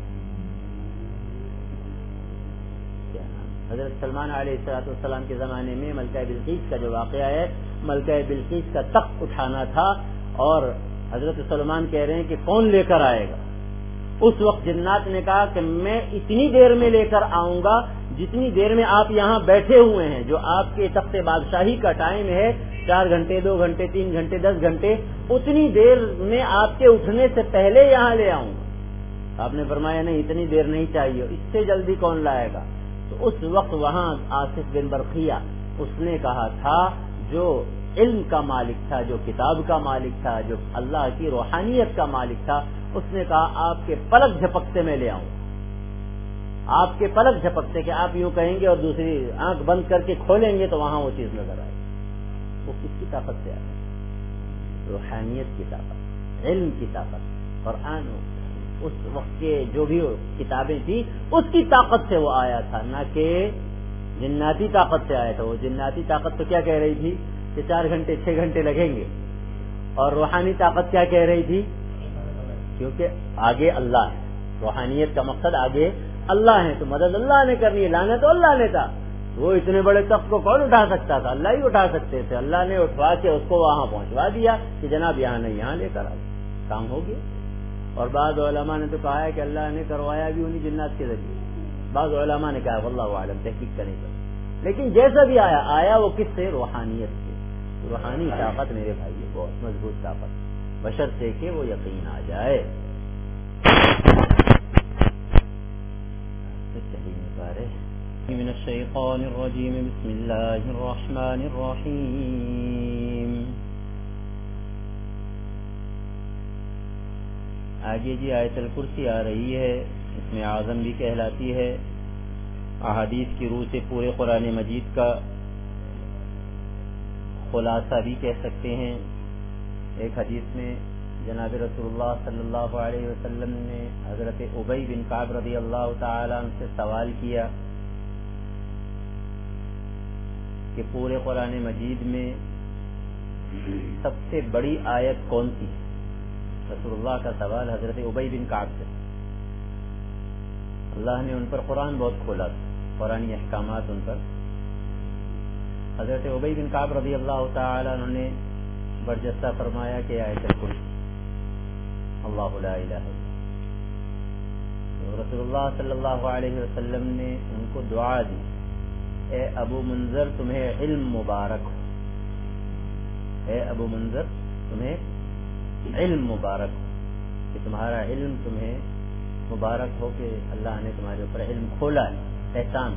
حضرت سلمان علیہ الصلوۃ والسلام کے زمانے میں ملکہ بلقیس کا جو واقعہ ہے، ملکہ بلقیس کا تخت اٹھانا تھا اور حضرت سلمان کہہ رہے ہیں کہ کون لے کر آئے گا. اس وقت جنات نے کہا کہ میں اتنی دیر میں لے کر آؤں گا جتنی دیر میں آپ یہاں بیٹھے ہوئے ہیں، جو آپ کے تخت بادشاہی کا ٹائم ہے، چار گھنٹے، دو گھنٹے، تین گھنٹے، دس گھنٹے، اتنی دیر میں آپ کے اٹھنے سے پہلے یہاں لے آؤں گا. آپ نے فرمایا نہیں اتنی دیر نہیں چاہیے، اس سے جلدی کون لائے گا؟ تو اس وقت وہاں آصف بن برقیہ اس نے کہا تھا، جو علم کا مالک تھا، جو کتاب کا مالک تھا، جو اللہ کی روحانیت کا مالک تھا، اس نے کہا آپ کے پلک جھپکتے میں لے آؤں. آپ کے پلک جھپکتے کہ آپ یوں کہیں گے اور دوسری آنکھ بند کر کے کھولیں گے تو وہاں وہ چیز نظر آئے. وہ کس کی طاقت سے آئے؟ روحانیت کی طاقت، علم کی طاقت. اور آن اس وقت کے جو بھی کتابیں تھی اس کی طاقت سے وہ آیا تھا، نہ کہ جناتی طاقت سے آیا تھا. وہ جناتی طاقت تو کیا کہہ رہی تھی کہ چار گھنٹے چھ گھنٹے لگیں گے، اور روحانی طاقت کیا کہہ رہی تھی؟ کیونکہ آگے اللہ ہے، روحانیت کا مقصد آگے اللہ ہے، تو مدد اللہ نے کرنی ہے، لانا تو اللہ نے تھا. وہ اتنے بڑے تخت کو کون اٹھا سکتا تھا؟ اللہ ہی اٹھا سکتے تھے. اللہ نے اٹھوا کے اس کو وہاں پہنچوا دیا کہ جناب یہاں نہیں، یہاں لے کر آئے، کام ہو گیا. اور بعض علماء نے تو کہا ہے کہ اللہ نے کروایا بھی انہیں جنات کے ذریعے. بعض علماء نے کہا واللہ اعلم، تحقیق کرنے پر. لیکن جیسا بھی آیا آیا وہ کس سے؟ روحانیت سے. روحانی طاقت میرے بھائی بہت مضبوط طاقت، بشرطے کہ وہ یقین آ جائے. من الشیطان الرجیم بسم اللہ الرحمن الرحیم. آگے جی آیت الکرسی آ رہی ہے، اس میں اعظم بھی کہلاتی ہے، احادیث کی روح سے پورے قرآن مجید کا خلاصہ بھی کہہ سکتے ہیں. ایک حدیث میں جناب رسول اللہ صلی اللہ علیہ وسلم نے حضرت ابی بن کعب رضی اللہ تعالی عنہ سے سوال کیا کہ پورے قرآن مجید میں سب سے بڑی آیت کون سی؟ رسول اللہ کا سوال حضرت ابی بن کعب سے. اللہ نے ان پر قرآن بہت کھولا تھا، قرآنی احکامات ان پر. حضرت ابی بن کعب رضی اللہ تعالی عنہ نے برجستہ فرمایا کہ آیت الکرسی، اللہ لا الہ الا. رسول اللہ صلی اللہ علیہ وسلم نے ان کو دعا دی، اے ابو منذر تمہیں علم مبارک ہو، اے ابو منذر تمہیں علم مبارک ہو، کہ تمہارا علم تمہیں مبارک ہو کہ اللہ نے تمہارے اوپر علم کھولا ہے، احسان.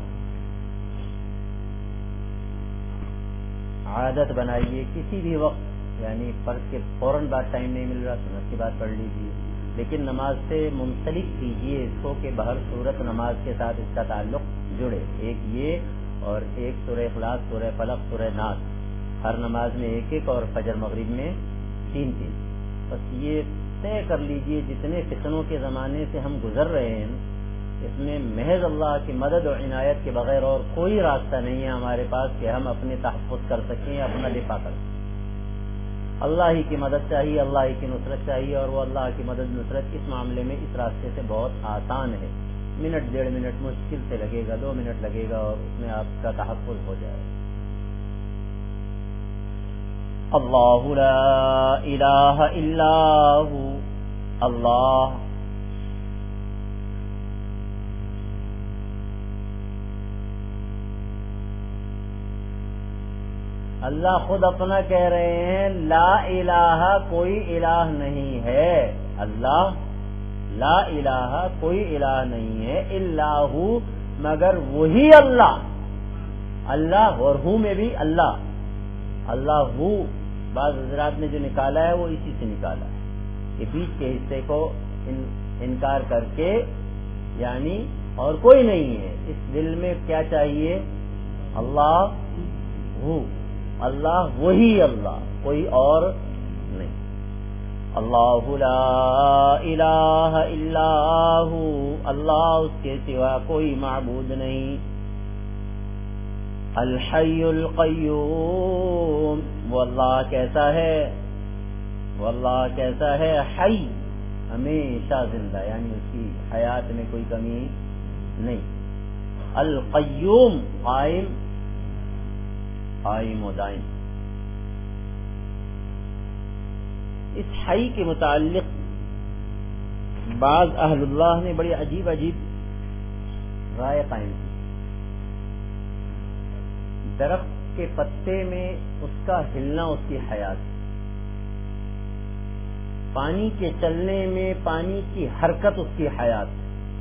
عادت بنائیے کسی بھی وقت، یعنی فرض کے فوراً بعد ٹائم نہیں مل رہا سنت کی بات پڑھ لیجیے، لیکن نماز سے منسلک کیجیے اس کو کہ بہر صورت نماز کے ساتھ اس کا تعلق جڑے. ایک یہ اور ایک سورہ اخلاص، سورہ فلق، سورہ ناس، ہر نماز میں ایک ایک اور فجر مغرب میں تین تین. بس یہ طے کر لیجئے جتنے فتنوں کے زمانے سے ہم گزر رہے ہیں اس میں محض اللہ کی مدد اور عنایت کے بغیر اور کوئی راستہ نہیں ہے ہمارے پاس کہ ہم اپنے تحفظ کر سکیں، اپنا دفاع کر سکیں. اللہ ہی کی مدد چاہیے، اللہ ہی کی نصرت چاہیے، اور وہ اللہ کی مدد نصرت اس معاملے میں اس راستے سے بہت آسان ہے. منٹ ڈیڑھ منٹ مشکل سے لگے گا، دو منٹ لگے گا اور اس میں آپ کا تحفظ ہو جائے گا. اللہ لا الہ الا ہو. اللہ اللہ خود اپنا کہہ رہے ہیں لا الہ، کوئی الہ نہیں ہے. اللہ لا الہ، کوئی الہ نہیں ہے، الا ہو، مگر وہی اللہ. اللہ اور ہوں میں بھی اللہ. اللہ ہو بعض حضرات نے جو نکالا ہے وہ اسی سے نکالا ہے کہ بیچ کے حصے کو ان انکار کر کے، یعنی اور کوئی نہیں ہے. اس دل میں کیا چاہیے؟ اللہ ہو، اللہ وہی اللہ، کوئی اور نہیں. اللہ لا الہ الا ہو، اللہ اس کے سوا کوئی معبود نہیں. الحی القیوم، وہ اللہ کیسا ہے؟ وہ اللہ کیسا ہے؟ حی، ہمیشہ زندہ، یعنی اس کی حیات میں کوئی کمی نہیں. القیوم، قائم، قائم و دائم. اس حی کے متعلق بعض اہل اللہ نے بڑی عجیب عجیب رائے قائم کی. درخت کے پتے میں اس کا ہلنا اس کی حیات، پانی کے چلنے میں پانی کی حرکت اس کی حیات.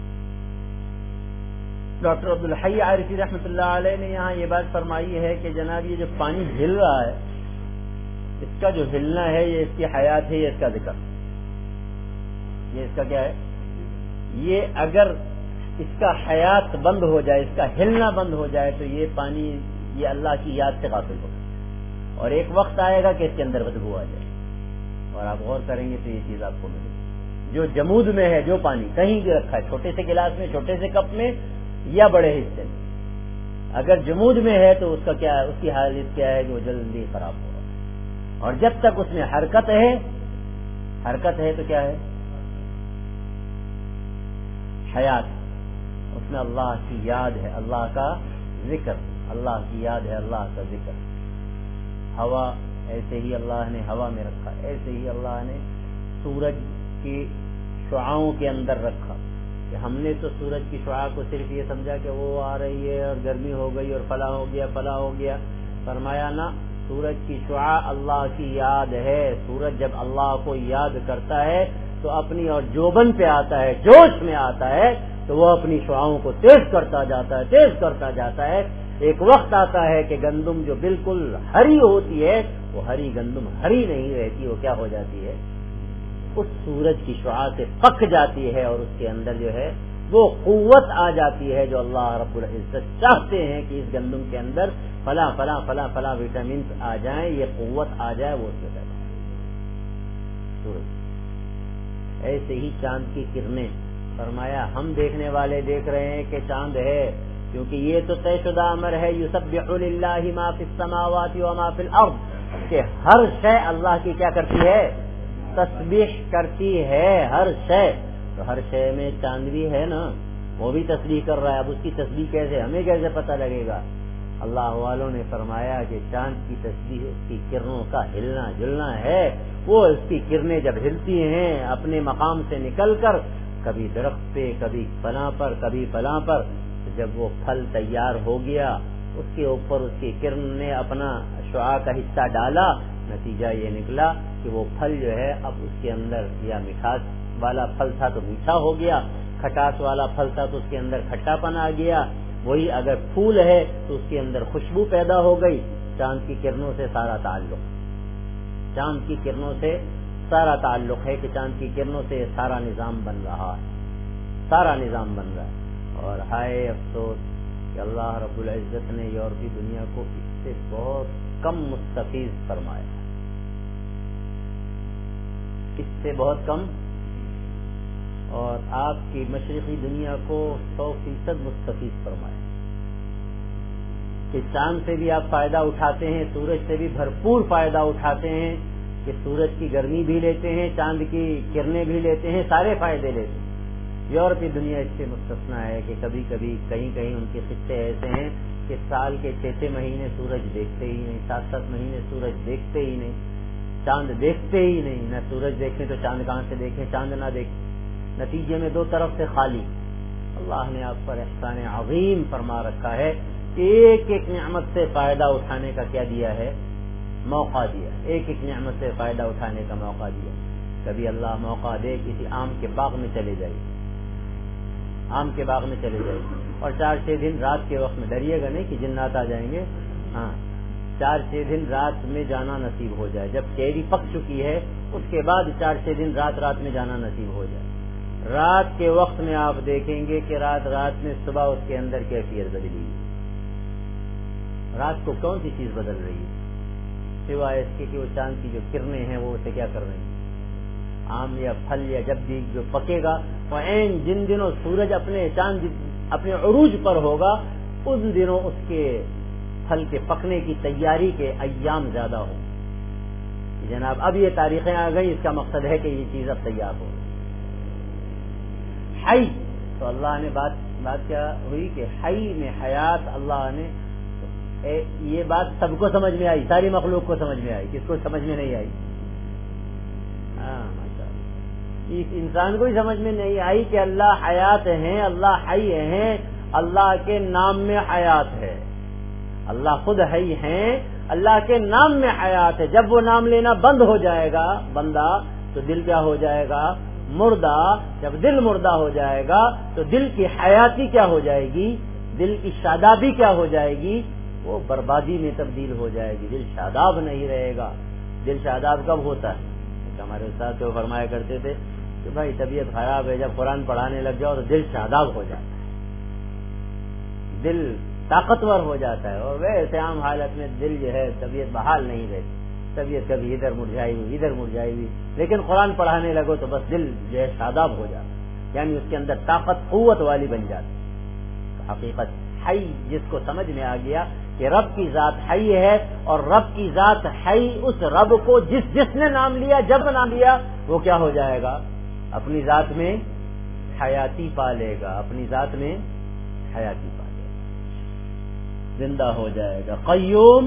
ڈاکٹر عبدالحی عارفی رحمۃ اللہ علیہ نے یہاں یہ بات فرمائی ہے کہ جناب یہ جو پانی ہل رہا ہے، اس کا جو ہلنا ہے یہ اس کی حیات ہے، یہ اس کا ذکر، یہ اس کا کیا ہے؟ یہ اگر اس کا حیات بند ہو جائے، اس کا ہلنا بند ہو جائے تو یہ پانی یہ اللہ کی یاد سے غافل ہوگا، اور ایک وقت آئے گا کہ اس کے اندر بدبو آ جائے. اور آپ غور کریں گے تو یہ چیز آپ کو ملے گی. جو جمود میں ہے، جو پانی کہیں بھی رکھا ہے، چھوٹے سے گلاس میں، چھوٹے سے کپ میں یا بڑے حصے میں، اگر جمود میں ہے تو اس کا کیا ہے؟ اس کی حالت کیا ہے؟ جو جلدی خراب ہو رہا ہے. اور جب تک اس میں حرکت ہے، حرکت ہے تو کیا ہے؟ حیات. اس میں اللہ کی یاد ہے، اللہ کا ذکر، اللہ کی یاد ہے، اللہ کا ذکر. ہوا ایسے ہی اللہ نے ہوا میں رکھا، ایسے ہی اللہ نے سورج کی شعاؤں کے اندر رکھا. کہ ہم نے تو سورج کی شعاع کو صرف یہ سمجھا کہ وہ آ رہی ہے اور گرمی ہو گئی اور فلاں ہو گیا فلاں ہو گیا. فرمایا نہ، سورج کی شعاع اللہ کی یاد ہے. سورج جب اللہ کو یاد کرتا ہے تو اپنی اور جوبن پہ آتا ہے، جوش میں آتا ہے، تو وہ اپنی شعاؤں کو تیز کرتا جاتا ہے، تیز کرتا جاتا ہے. ایک وقت آتا ہے کہ گندم جو بالکل ہری ہوتی ہے وہ ہری گندم ہری نہیں رہتی، وہ کیا ہو جاتی ہے؟ اس سورج کی شعاع سے پک جاتی ہے، اور اس کے اندر جو ہے وہ قوت آ جاتی ہے جو اللہ رب العزت چاہتے ہیں کہ اس گندم کے اندر فلاں فلاں فلاں فلاں وٹامنس آ جائیں، یہ قوت آ جائے، وہ اس میں پیدا سورج. ایسے ہی چاند کی کرنیں، فرمایا ہم دیکھنے والے دیکھ رہے ہیں کہ چاند ہے، کیونکہ یہ تو طے شدہ امر ہے یسبح للہ ما فی السماوات و ما فی الارض، کہ ہر شے اللہ کی کیا کرتی ہے؟ تسبیح کرتی ہے. ہر شے، تو ہر شے میں چاند بھی ہے نا، وہ بھی تسبیح کر رہا ہے. اب اس کی تسبیح کیسے، ہمیں کیسے پتہ لگے گا؟ اللہ والوں نے فرمایا کہ چاند کی تسبیح اس کی کرنوں کا ہلنا جلنا ہے. وہ اس کی کرنیں جب ہلتی ہیں اپنے مقام سے نکل کر، کبھی درخت پہ، کبھی فلاں پر، کبھی فلاں پر، جب وہ پھل تیار ہو گیا اس کے اوپر اس کی کرن نے اپنا شعاع کا حصہ ڈالا، نتیجہ یہ نکلا کہ وہ پھل جو ہے اب اس کے اندر یا مٹھاس والا پھل تھا تو میٹھا ہو گیا، کھٹاس والا پھل تھا تو اس کے اندر کھٹا پن آ گیا. وہی اگر پھول ہے تو اس کے اندر خوشبو پیدا ہو گئی. چاند کی کرنوں سے سارا تعلق، چاند کی کرنوں سے سارا تعلق ہے کہ چاند کی کرنوں سے سارا نظام بن رہا ہے، سارا نظام بن رہا ہے۔ اور ہائے افسوس کہ اللہ رب العزت نے یورپی دنیا کو اس سے بہت کم مستفیض فرمایا، اس سے بہت کم، اور آپ کی مشرقی دنیا کو سو فیصد مستفیض فرمایا کہ چاند سے بھی آپ فائدہ اٹھاتے ہیں، سورج سے بھی بھرپور فائدہ اٹھاتے ہیں، کہ سورج کی گرمی بھی لیتے ہیں، چاند کی کرنیں بھی لیتے ہیں، سارے فائدے لیتے ہیں۔ یورپی دنیا اس سے مستثنا ہے کہ کبھی کبھی کہیں کہیں ان کے خطے ایسے ہیں کہ سال کے چھ چھ مہینے سورج دیکھتے ہی نہیں، سات سات مہینے سورج دیکھتے ہی نہیں، چاند دیکھتے ہی نہیں، نہ سورج دیکھیں تو چاند کہاں سے دیکھیں، چاند نہ دیکھیں، نتیجے میں دو طرف سے خالی۔ اللہ نے آپ پر احسان عظیم فرما رکھا ہے، ایک ایک نعمت سے فائدہ اٹھانے کا کیا دیا ہے؟ موقع دیا، ایک ایک نعمت سے فائدہ اٹھانے کا موقع دیا۔ کبھی اللہ موقع دے کسی آم کے باغ میں چلے جائے، آم کے باغ میں چلے جائے، اور چار چھ دن رات کے وقت میں، ڈریے گا نہیں کہ جنات آ جائیں گے، ہاں چار چھ دن رات میں جانا نصیب ہو جائے، جب کیری پک چکی ہے اس کے بعد چار چھ دن رات رات میں جانا نصیب ہو جائے۔ رات کے وقت میں آپ دیکھیں گے کہ رات رات میں صبح اس کے اندر کیفیت بدلی، رات کو کون سی چیز بدل رہی ہے سوائے اس کے کہ وہ چاند کی جو کرنیں ہیں وہ اسے کیا کر رہی ہیں؟ آم یا پھل یا جب بھی جو پکے گا، وہ عین جن دنوں سورج اپنے چاند اپنے عروج پر ہوگا ان دنوں اس کے پھل کے پکنے کی تیاری کے ایام زیادہ ہوں۔ جناب اب یہ تاریخیں آ گئی، اس کا مقصد ہے کہ یہ چیز اب تیار ہو۔ حی تو اللہ نے بات بات کیا ہوئی کہ حی میں حیات، اللہ نے یہ بات سب کو سمجھ میں آئی، ساری مخلوق کو سمجھ میں آئی، کس کو سمجھ میں نہیں آئی؟ ہاں ماشاء اللہ، اس انسان کو ہی سمجھ میں نہیں آئی کہ اللہ حیات ہیں، اللہ حی ہیں، اللہ کے نام میں حیات ہے، اللہ خود حی ہیں، اللہ کے نام میں حیات ہے۔ جب وہ نام لینا بند ہو جائے گا بندہ تو دل کیا ہو جائے گا؟ مردہ۔ جب دل مردہ ہو جائے گا تو دل کی حیاتی کیا ہو جائے گی؟ دل کی شادابی کیا ہو جائے گی؟ وہ بربادی میں تبدیل ہو جائے گی، دل شاداب نہیں رہے گا۔ دل شاداب کب ہوتا ہے؟ ہمارے استاد تو فرمایا کرتے تھے کہ بھائی طبیعت خراب ہے، جب قرآن پڑھانے لگ جاؤ تو دل شاداب ہو جاتا ہے، دل طاقتور ہو جاتا ہے، اور ویسے عام حالت میں دل جو ہے طبیعت بحال نہیں رہتی، طبیعت کبھی ادھر مڑ جائے گی ادھر مڑ جائے گی، لیکن قرآن پڑھانے لگو تو بس دل جو ہے شاداب ہو جاتا ہے، یعنی اس کے اندر طاقت قوت والی بن جاتی ہے۔ حقیقت حی جس کو سمجھ میں آ گیا کہ رب کی ذات حی ہے، اور رب کی ذات حی، اس رب کو جس جس نے نام لیا، جب نام لیا، وہ کیا ہو جائے گا؟ اپنی ذات میں حیاتی پا لے گا، اپنی ذات میں حیاتی پا لے گا، زندہ ہو جائے گا۔ قیوم،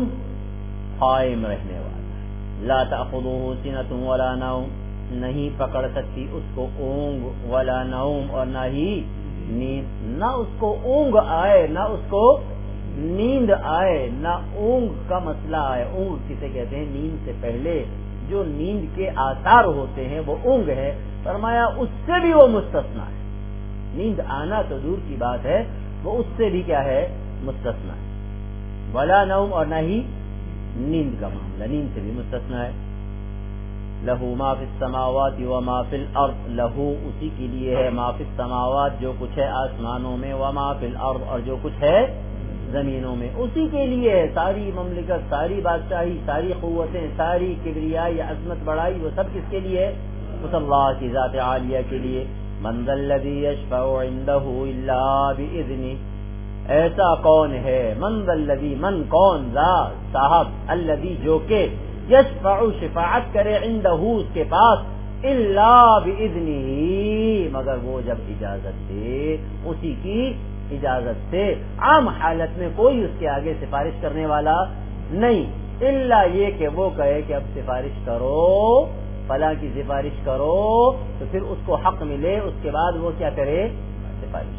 قائم رہنے والا، لا تأخذہ سنۃ ولا نوم، نہیں پکڑ سکتی اس کو اونگ، ولا نوم، اور نہ ہی نیند، نہ اس کو اونگ آئے نہ اس کو نیند آئے، نہ اونگ کا مسئلہ آئے۔ اونگ کسے کہتے ہیں؟ نیند سے پہلے جو نیند کے آثار ہوتے ہیں وہ اونگ ہے، فرمایا اس سے بھی وہ مستثنا ہے۔ نیند آنا تو دور کی بات ہے، وہ اس سے بھی کیا ہے؟ مستثنا ہے۔ ولا نوم، اور نہ ہی نیند کا معاملہ، نیند سے بھی مستثنا ہے۔ لہو ما فی السماوات و ما فی الارض، لہو اسی کے لیے ہے، ما فی السماوات جو کچھ ہے آسمانوں میں، و ما فی الارض اور جو کچھ ہے زمینوں میں، اسی کے لیے ہے۔ ساری مملکت، ساری بادشاہی، ساری قوتیں، ساری کبریائی، عظمت، بڑائی، وہ سب کس کے لیے؟ اس اللہ کی ذات عالیہ کے لیے۔ من ذا الذی یشفع عنده الا باذنہ، ایسا کون ہے؟ من ذا الذی، من کون، ذا صاحب، الذی جو کہ، یشفع شفاعت کرے، عنده اس کے پاس، الا باذنہ مگر وہ جب اجازت دے، اسی کی اجازت سے۔ عام حالت میں کوئی اس کے آگے سفارش کرنے والا نہیں، الا یہ کہ وہ کہے کہ اب سفارش کرو، فلاں کی سفارش کرو، تو پھر اس کو حق ملے، اس کے بعد وہ کیا کرے؟ سفارش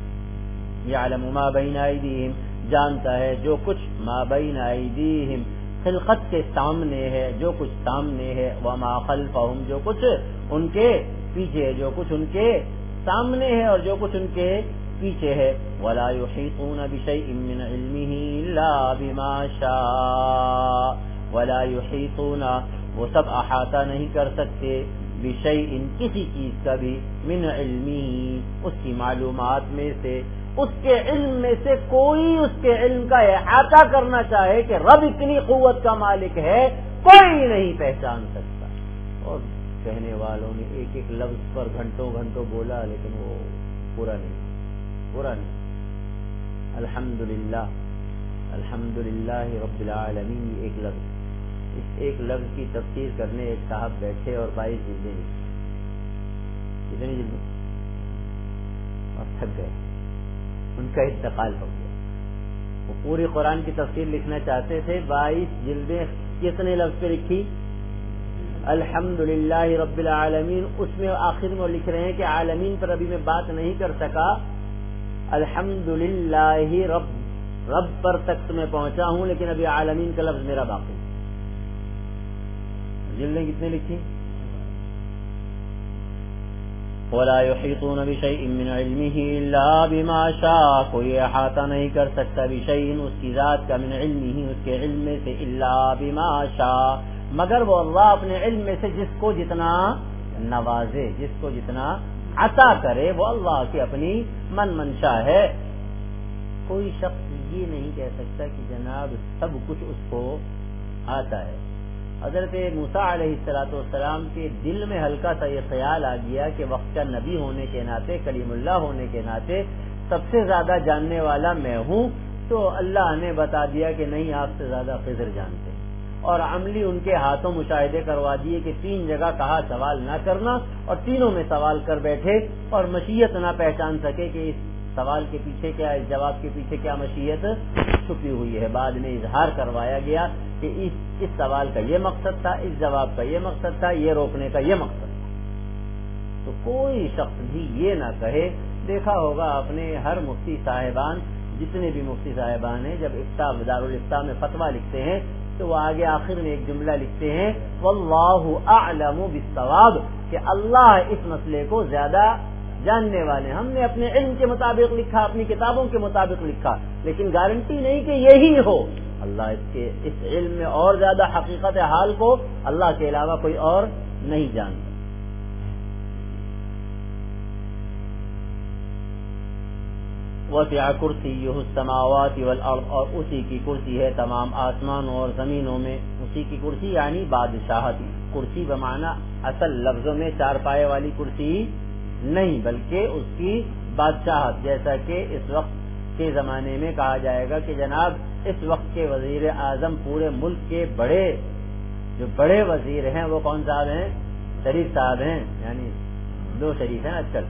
کرے۔ یعلم ما بین ایدیہم، جانتا ہے جو کچھ ما بین ایدیہم، خلقت کے سامنے ہے، جو کچھ سامنے ہے، وما خلفہم، جو کچھ ان کے پیچھے، جو کچھ ان کے سامنے ہے اور جو کچھ ان کے پیچھے ہے۔ ولا یحیطون بشیء من علمہ الا بما شاء، ولا یحیطون، وہ سب احاطہ نہیں کر سکتے بشیء کسی چیز کا بھی من علمی اس کی معلومات میں سے، اس کے علم میں سے کوئی اس کے علم کا احاطہ کرنا چاہے کہ رب اتنی قوت کا مالک ہے، کوئی نہیں پہچان سکتا۔ اور کہنے والوں نے ایک ایک لفظ پر گھنٹوں گھنٹوں بولا، لیکن وہ پورا نہیں پورا نہیں الحمدللہ الحمدللہ رب العالمین، ایک لفظ، اس ایک لفظ کی تفسیر کرنے ایک صاحب بیٹھے اور بائیس جلدیں لکھی، کتنی جلدیں، اور تھک گئے، ان کا انتقال ہو گیا۔ وہ پوری قرآن کی تفسیر لکھنا چاہتے تھے، بائیس جلدیں کتنے لفظ پہ لکھی؟ الحمدللہ رب العالمین۔ اس میں آخر میں لکھ رہے ہیں کہ عالمین پر ابھی میں بات نہیں کر سکا، الحمدللہ رب رب پر تک تو میں پہنچا ہوں، لیکن ابھی عالمین کا لفظ میرا باقی۔ جلدیں کتنے لکھی؟ وَلَا يُحِيطُونَ بِشَيْءٍ مِّنْ عِلْمِهِ إِلَّا بِمَا شَاءَ، کوئی احاطہ نہیں کر سکتا بِشَيْءٍ اس کی ذات کا، من علمه اس کے علم میں سے، إِلَّا بِمَا شَاءَ مگر وہ اللہ اپنے علم میں سے جس کو جتنا نوازے، جس کو جتنا عطا کرے، وہ اللہ کی اپنی من منشا ہے۔ کوئی شخص یہ نہیں کہہ سکتا کہ جناب سب کچھ اس کو آتا ہے۔ حضرت موسیٰ علیہ الصلوۃ والسلام کے دل میں ہلکا سا یہ خیال آ گیا کہ وقت کا نبی ہونے کے ناطے، کلیم اللہ ہونے کے ناطے سب سے زیادہ جاننے والا میں ہوں، تو اللہ نے بتا دیا کہ نہیں، آپ سے زیادہ خضر جانتے، اور عملی ان کے ہاتھوں مشاہدے کروا دیے کہ تین جگہ کہا سوال نہ کرنا، اور تینوں میں سوال کر بیٹھے، اور مشیت نہ پہچان سکے کہ اس سوال کے پیچھے کیا، اس جواب کے پیچھے کیا مشیت چھپی ہوئی ہے۔ بعد میں اظہار کروایا گیا کہ اس اس سوال کا یہ مقصد تھا، اس جواب کا یہ مقصد تھا، یہ روکنے کا یہ مقصد تھا۔ تو کوئی شخص بھی یہ نہ کہے، دیکھا ہوگا آپ نے ہر مفتی صاحبان، جتنے بھی مفتی صاحبان ہیں، جب افتاء دارالافتاء میں فتویٰ لکھتے ہیں تو وہ آگے آخر میں ایک جملہ لکھتے ہیں، واللہ اعلم بالصواب، کہ اللہ اس مسئلے کو زیادہ جاننے والے۔ ہم نے اپنے علم کے مطابق لکھا، اپنی کتابوں کے مطابق لکھا، لیکن گارنٹی نہیں کہ یہی ہو۔ اللہ اس کے اس علم میں اور زیادہ حقیقت حال کو اللہ کے علاوہ کوئی اور نہیں جانتا۔ وسع کرسیہ السماوات والارض، اور اسی کی کرسی ہے تمام آسمانوں اور زمینوں میں۔ اسی کی کرسی یعنی بادشاہت۔ کرسی بمعنی اصل لفظوں میں چار پائے والی کرسی نہیں، بلکہ اس کی بادشاہت، جیسا کہ اس وقت کے زمانے میں کہا جائے گا کہ جناب اس وقت کے وزیر اعظم پورے ملک کے بڑے جو بڑے وزیر ہیں وہ کون صاحب ہیں؟ شریف صاحب ہیں، یعنی دو شریف ہیں آج کل،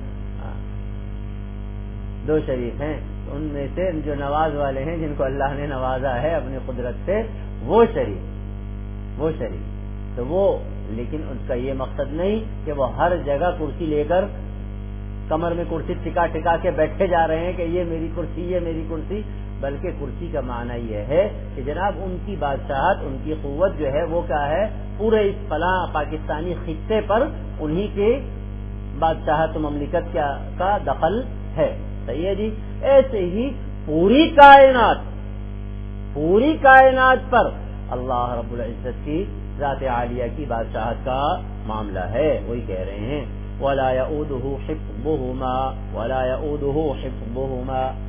دو شریف ہیں، ان میں سے جو نواز والے ہیں، جن کو اللہ نے نوازا ہے اپنی قدرت سے، وہ شریف وہ شریف تو وہ، لیکن ان کا یہ مقصد نہیں کہ وہ ہر جگہ کرسی لے کر کمر میں کرسی ٹکا ٹکا کے بیٹھے جا رہے ہیں کہ یہ میری کرسی، یہ میری کرسی، بلکہ کرسی کا معنی یہ ہے کہ جناب ان کی بادشاہت، ان کی قوت جو ہے وہ کیا ہے، پورے اس فلاں پاکستانی خطے پر انہی کے بادشاہت و مملکت کا دخل ہے۔ صحیح ہے جی۔ ایسے ہی پوری کائنات پوری کائنات پر اللہ رب العزت کی ذات عالیہ کی بادشاہت کا معاملہ ہے۔ وہی کہہ رہے ہیں وَلَا يَؤُودُهُ حِفْظُهُمَا وَلَا يَؤُودُهُ حِفْظُهُمَا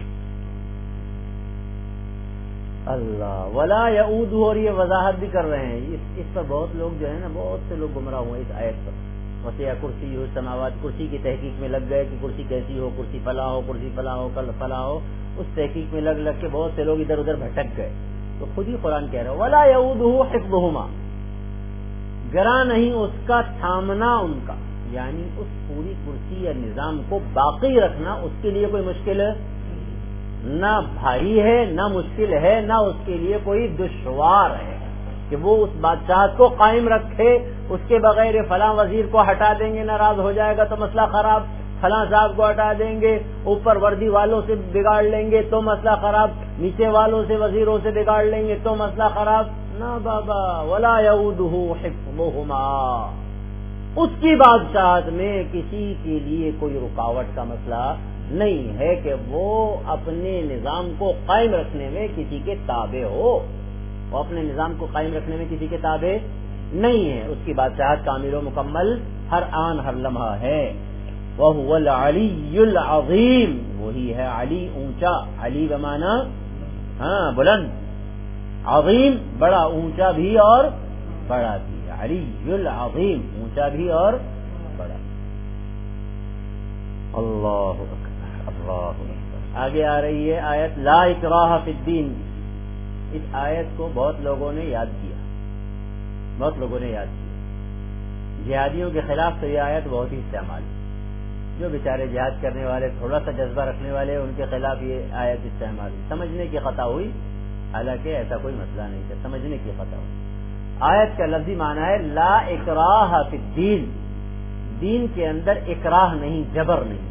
اللہ ولا یعود، اور یہ وضاحت بھی کر رہے ہیں، اس, اس پر بہت لوگ جو ہے نا، بہت سے لوگ گمراہ ہوئے اس آیت پر۔ وسع کرسیہ السماوات، کرسی کی تحقیق میں لگ گئے کہ کرسی کیسی ہو، کرسی فلاں ہو، کرسی فلاں ہو، کل فلاں ہو، اس تحقیق میں لگ لگ کے بہت سے لوگ ادھر ادھر بھٹک گئے۔ تو خود ہی قرآن کہہ رہا ہے ولا یعودہ حفظہما، گرا نہیں اس کا تھامنا ان کا، یعنی اس پوری کرسی یا نظام کو باقی رکھنا اس کے لیے کوئی مشکل ہے نہ، بھاری ہے نہ مشکل ہے، نہ اس کے لیے کوئی دشوار ہے کہ وہ اس بادشاہت کو قائم رکھے۔ اس کے بغیر فلاں وزیر کو ہٹا دیں گے، ناراض ہو جائے گا تو مسئلہ خراب، فلاں صاحب کو ہٹا دیں گے، اوپر وردی والوں سے بگاڑ لیں گے تو مسئلہ خراب، نیچے والوں سے وزیروں سے بگاڑ لیں گے تو مسئلہ خراب۔ نہ بابا، ولا یعودہ حفظہما، اس کی بادشاہت میں کسی کے لیے کوئی رکاوٹ کا مسئلہ نہیں ہے کہ وہ اپنے نظام کو قائم رکھنے میں کسی کے تابع ہو، وہ اپنے نظام کو قائم رکھنے میں کسی کے تابع نہیں ہے، اس کی بادشاہت کامل و مکمل ہر آن ہر لمحہ ہے۔ وَهُوَ الْعَلِيُّ الْعَظِيمُ، وہی ہے علی اونچا، علی بمانا ہاں بلند، عظیم بڑا، اونچا بھی اور بڑا بھی، علی العظیم اونچا بھی اور بڑا۔ اللہ اکبر اللہ اکبر۔ آگے آ رہی ہے آیت لا اکراہ فی الدین۔ اس آیت کو بہت لوگوں نے یاد کیا، بہت لوگوں نے یاد کیا۔ جہادیوں کے خلاف تو یہ آیت بہت ہی استعمال، جو بیچارے جہاد کرنے والے تھوڑا سا جذبہ رکھنے والے ان کے خلاف یہ آیت استعمال، سمجھنے کی خطا ہوئی، حالانکہ ایسا کوئی مسئلہ نہیں تھا، سمجھنے کی خطا ہوئی۔ آیت کا لفظی معنی ہے لا اکراہ فی الدین، دین کے اندر اکراہ نہیں، جبر نہیں۔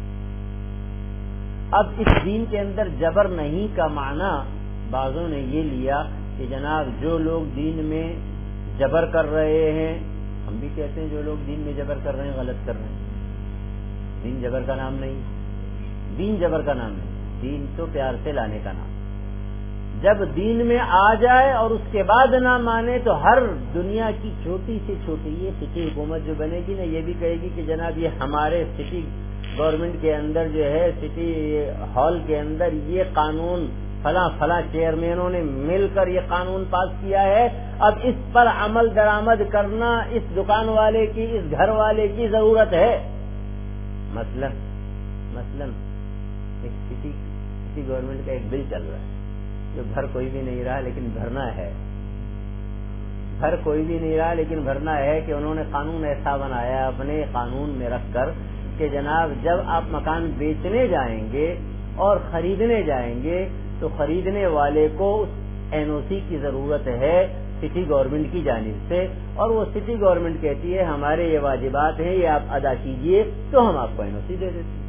اب اس دین کے اندر جبر نہیں کا معنی بعضوں نے یہ لیا کہ جناب جو لوگ دین میں جبر کر رہے ہیں، ہم بھی کہتے ہیں جو لوگ دین میں جبر کر رہے ہیں غلط کر رہے ہیں، دین جبر کا نام نہیں، دین جبر کا نام نہیں، دین تو پیار سے لانے کا نام۔ جب دین میں آ جائے اور اس کے بعد نہ مانے تو ہر دنیا کی چھوٹی سے چھوٹی یہ سٹی حکومت جو بنے گی نا، یہ بھی کہے گی کہ جناب یہ ہمارے سٹی گورنمنٹ کے اندر جو ہے، سٹی ہال کے اندر یہ قانون فلاں فلاں چیئرمینوں نے مل کر یہ قانون پاس کیا ہے، اب اس پر عمل درآمد کرنا اس دکان والے کی، اس گھر والے کی ضرورت ہے۔ مثلا مثلا ایک سٹی سٹی گورنمنٹ کا ایک بل چل رہا ہے جو بھر کوئی بھی نہیں رہا لیکن بھرنا ہے، بھر کوئی بھی نہیں رہا لیکن بھرنا ہے کہ انہوں نے قانون ایسا بنایا اپنے قانون میں رکھ کر کہ جناب جب آپ مکان بیچنے جائیں گے اور خریدنے جائیں گے تو خریدنے والے کو اس این او سی کی ضرورت ہے سٹی گورنمنٹ کی جانب سے، اور وہ سٹی گورنمنٹ کہتی ہے ہمارے یہ واجبات ہیں، یہ آپ ادا کیجئے تو ہم آپ کو این او سی دے دیتے ہیں،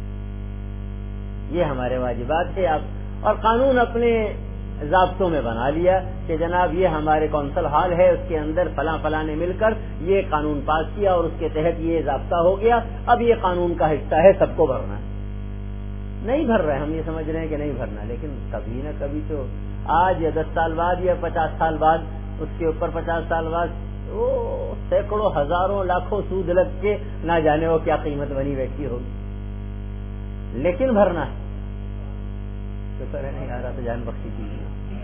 یہ ہمارے واجبات ہے۔ آپ اور قانون اپنے ضابطوں میں بنا لیا کہ جناب یہ ہمارے کونسل ہال ہے، اس کے اندر فلاں فلاں نے مل کر یہ قانون پاس کیا اور اس کے تحت یہ ضابطہ ہو گیا، اب یہ قانون کا حصہ ہے، سب کو بھرنا ہے۔ نہیں بھر رہے، ہم یہ سمجھ رہے ہیں کہ نہیں بھرنا، لیکن کبھی نہ کبھی تو آج یا دس سال بعد یا پچاس سال بعد، اس کے اوپر پچاس سال بعد وہ سینکڑوں ہزاروں لاکھوں سود لگ کے نہ جانے وہ کیا قیمت بنی بیٹھی ہوگی، لیکن بھرنا ہے۔ شکر ہے نہیں آ رہا تو جان بخشی کیجیے۔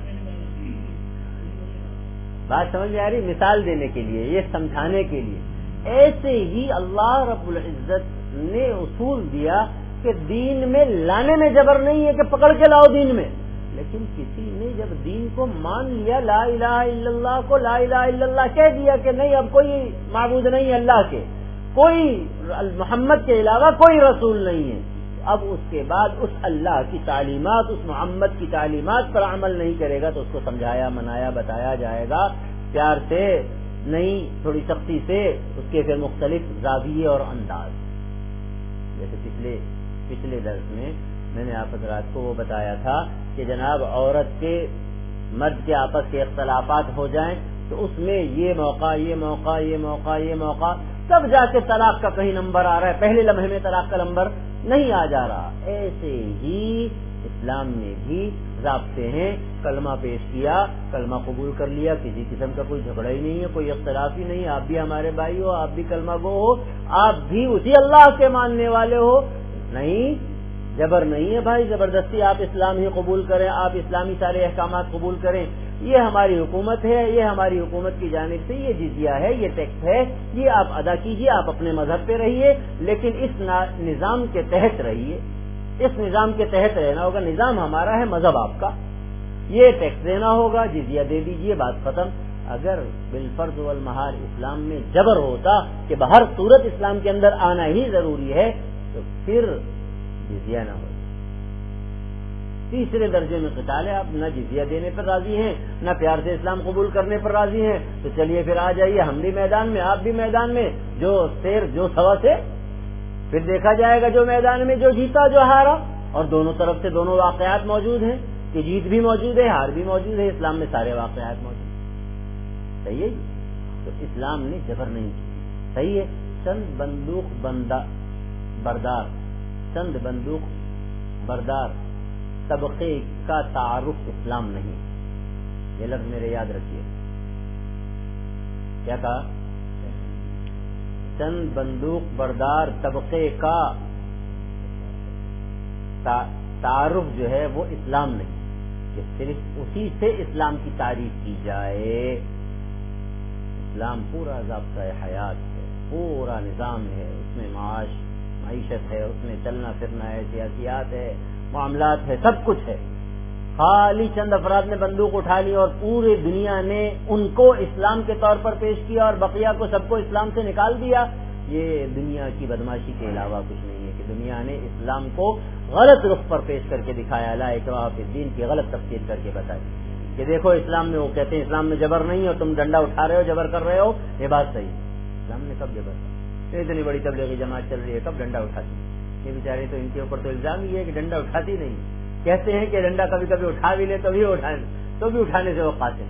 بات سمجھ میں آ رہی؟ مثال دینے کے لیے، یہ سمجھانے کے لیے، ایسے ہی اللہ رب العزت نے اصول دیا کہ دین میں لانے میں جبر نہیں ہے کہ پکڑ کے لاؤ دین میں، لیکن کسی نے جب دین کو مان لیا، لا الہ الا اللہ کو لا الہ الا اللہ کہہ دیا کہ نہیں اب کوئی معبود نہیں ہے اللہ کے، کوئی محمد کے علاوہ کوئی رسول نہیں ہے، اب اس کے بعد اس اللہ کی تعلیمات، اس محمد کی تعلیمات پر عمل نہیں کرے گا تو اس کو سمجھایا منایا بتایا جائے گا، پیار سے نہیں تھوڑی سختی سے، اس کے پھر مختلف زاویے اور انداز۔ جیسے پچھلے پچھلے درس میں میں نے آپ حضرات کو وہ بتایا تھا کہ جناب عورت کے مرد کے آپس کے اختلافات ہو جائیں تو اس میں یہ موقع یہ موقع یہ موقع یہ موقع تب جا کے طلاق کا کہیں نمبر آ رہا ہے، پہلے لمحے میں طلاق کا نمبر نہیں آ جا رہا۔ ایسے ہی اسلام میں بھی ضابطے ہیں، کلمہ پیش کیا، کلمہ قبول کر لیا، کسی قسم کا کوئی جھگڑا ہی نہیں ہے، کوئی اختلاف ہی نہیں، آپ بھی ہمارے بھائی ہو، آپ بھی کلمہ گو ہو، آپ بھی اسی اللہ کے ماننے والے ہو، نہیں جبر نہیں ہے بھائی، زبردستی آپ اسلام ہی قبول کریں، آپ اسلامی سارے احکامات قبول کریں، یہ ہماری حکومت ہے، یہ ہماری حکومت کی جانب سے یہ جزیہ ہے، یہ ٹیکس ہے، یہ آپ ادا کیجئے، آپ اپنے مذہب پہ رہیے، لیکن اس نظام کے تحت رہیے، اس نظام کے تحت رہنا ہوگا، نظام ہمارا ہے، مذہب آپ کا، یہ ٹیکس دینا ہوگا، جزیہ دے دیجئے، بات ختم۔ اگر بالفرض والمحال اسلام میں جبر ہوتا کہ بہر صورت اسلام کے اندر آنا ہی ضروری ہے تو پھر جزیہ نہ ہو۔ تیسرے درجے میں قتال ہے، آپ نہ جزیہ دینے پر راضی ہیں، نہ پیار سے اسلام قبول کرنے پر راضی ہیں، تو چلیے پھر آ جائیے، ہم بھی میدان میں، آپ بھی میدان میں، جو شیر جو سوا سے، پھر دیکھا جائے گا جو میدان میں جو جیتا جو ہارا، اور دونوں طرف سے دونوں واقعات موجود ہیں کہ جیت بھی موجود ہے، ہار بھی موجود ہے، اسلام میں سارے واقعات موجود ہیں۔ صحیح ہے، تو اسلام نے جبر نہیں کی، صحیح ہے، چند بندوق بندہ بردار چند بندوق بردار طبقے کا تعارف اسلام نہیں، یہ لفظ میرے یاد رکھیے، کیا کہا؟ چند بندوق بردار طبقے کا تعارف جو ہے وہ اسلام نہیں، کہ صرف اسی سے اسلام کی تعریف کی جائے۔ اسلام پورا ضابطہ حیات ہے، پورا نظام ہے، اس میں معاش معیشت ہے، اس میں چلنا پھرنا ہے، سیاسیات ہے، معاملات ہے، سب کچھ ہے۔ خالی چند افراد نے بندوق اٹھا لی اور پوری دنیا نے ان کو اسلام کے طور پر پیش کیا اور بقیہ کو سب کو اسلام سے نکال دیا، یہ دنیا کی بدماشی کے علاوہ کچھ نہیں ہے کہ دنیا نے اسلام کو غلط رخ پر پیش کر کے دکھایا، لا اکراہ فی الدین کی غلط تفسیر کر کے بتائی کہ دیکھو اسلام میں، وہ کہتے ہیں اسلام میں جبر نہیں اور تم ڈنڈا اٹھا رہے ہو، جبر کر رہے ہو، یہ بات صحیح ہے۔ اسلام نے کب جبر کیا؟ اتنی بڑی تبلیغی جماعت چل رہی ہے، کب ڈنڈا اٹھاتی؟ یہ بیچارے تو ان کے اوپر تو الزام ہی ہے کہ ڈنڈا اٹھاتی نہیں، کہتے ہیں کہ ڈنڈا کبھی کبھی اٹھا بھی لے تو بھی اٹھائے تو بھی اٹھانے سے وہ قاصر۔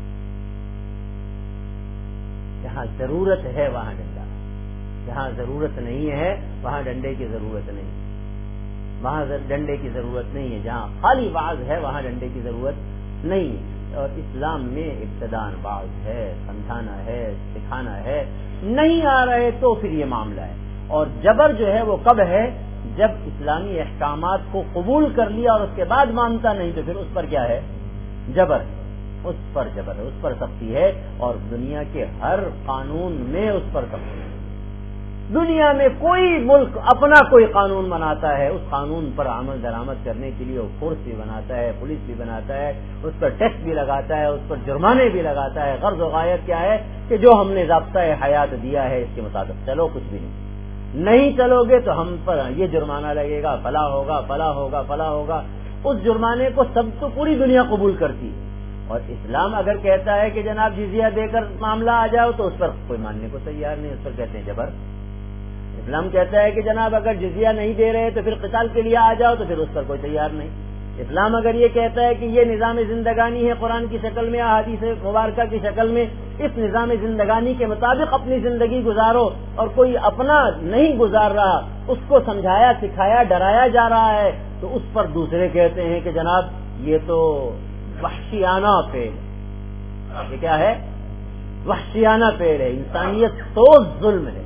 جہاں ضرورت ہے وہاں ڈنڈا، جہاں ضرورت نہیں ہے وہاں ڈنڈے کی ضرورت نہیں، وہاں ڈنڈے کی ضرورت نہیں ہے۔ جہاں خالی واعظ ہے وہاں ڈنڈے کی ضرورت نہیں ہے۔ اور اسلام میں ابتداءً واعظ ہے، سمجھانا ہے، سکھانا ہے، نہیں آ رہے تو پھر یہ معاملہ ہے۔ اور جبر جو ہے وہ کب ہے؟ جب اسلامی احکامات کو قبول کر لیا اور اس کے بعد مانتا نہیں تو پھر اس پر کیا ہے؟ جبر، اس پر جبر ہے، اس پر سختی ہے۔ اور دنیا کے ہر قانون میں اس پر سختی ہے۔ دنیا میں کوئی ملک اپنا کوئی قانون بناتا ہے، اس قانون پر عمل درآمد کرنے کے لیے وہ فورس بھی بناتا ہے، پولیس بھی بناتا ہے، اس پر ٹیکس بھی لگاتا ہے، اس پر جرمانے بھی لگاتا ہے۔ غرض و غایت کیا ہے کہ جو ہم نے ضابطہ حیات دیا ہے اس کے مطابق چلو، کچھ بھی نہیں نہیں چلو گے تو ہم پر یہ جرمانہ لگے گا، فلاں ہوگا فلاں ہوگا فلاں ہوگا۔ اس جرمانے کو سب تو پوری دنیا قبول کرتی ہے۔ اور اسلام اگر کہتا ہے کہ جناب جزیہ دے کر معاملہ آ جاؤ تو اس پر کوئی ماننے کو تیار نہیں، اس پر کہتے ہیں جبر۔ اسلام کہتا ہے کہ جناب اگر جزیہ نہیں دے رہے تو پھر قتال کے لیے آ جاؤ تو پھر اس پر کوئی تیار نہیں۔ اسلام اگر یہ کہتا ہے کہ یہ نظام زندگانی ہے قرآن کی شکل میں، احادیث مبارکہ کی شکل میں، اس نظام زندگانی کے مطابق اپنی زندگی گزارو، اور کوئی اپنا نہیں گزار رہا اس کو سمجھایا سکھایا ڈرایا جا رہا ہے تو اس پر دوسرے کہتے ہیں کہ جناب یہ تو وحشیانہ پیڑ، یہ کیا ہے؟ وحشیانہ پیڑ ہے، انسانیت سوز ظلم ہے،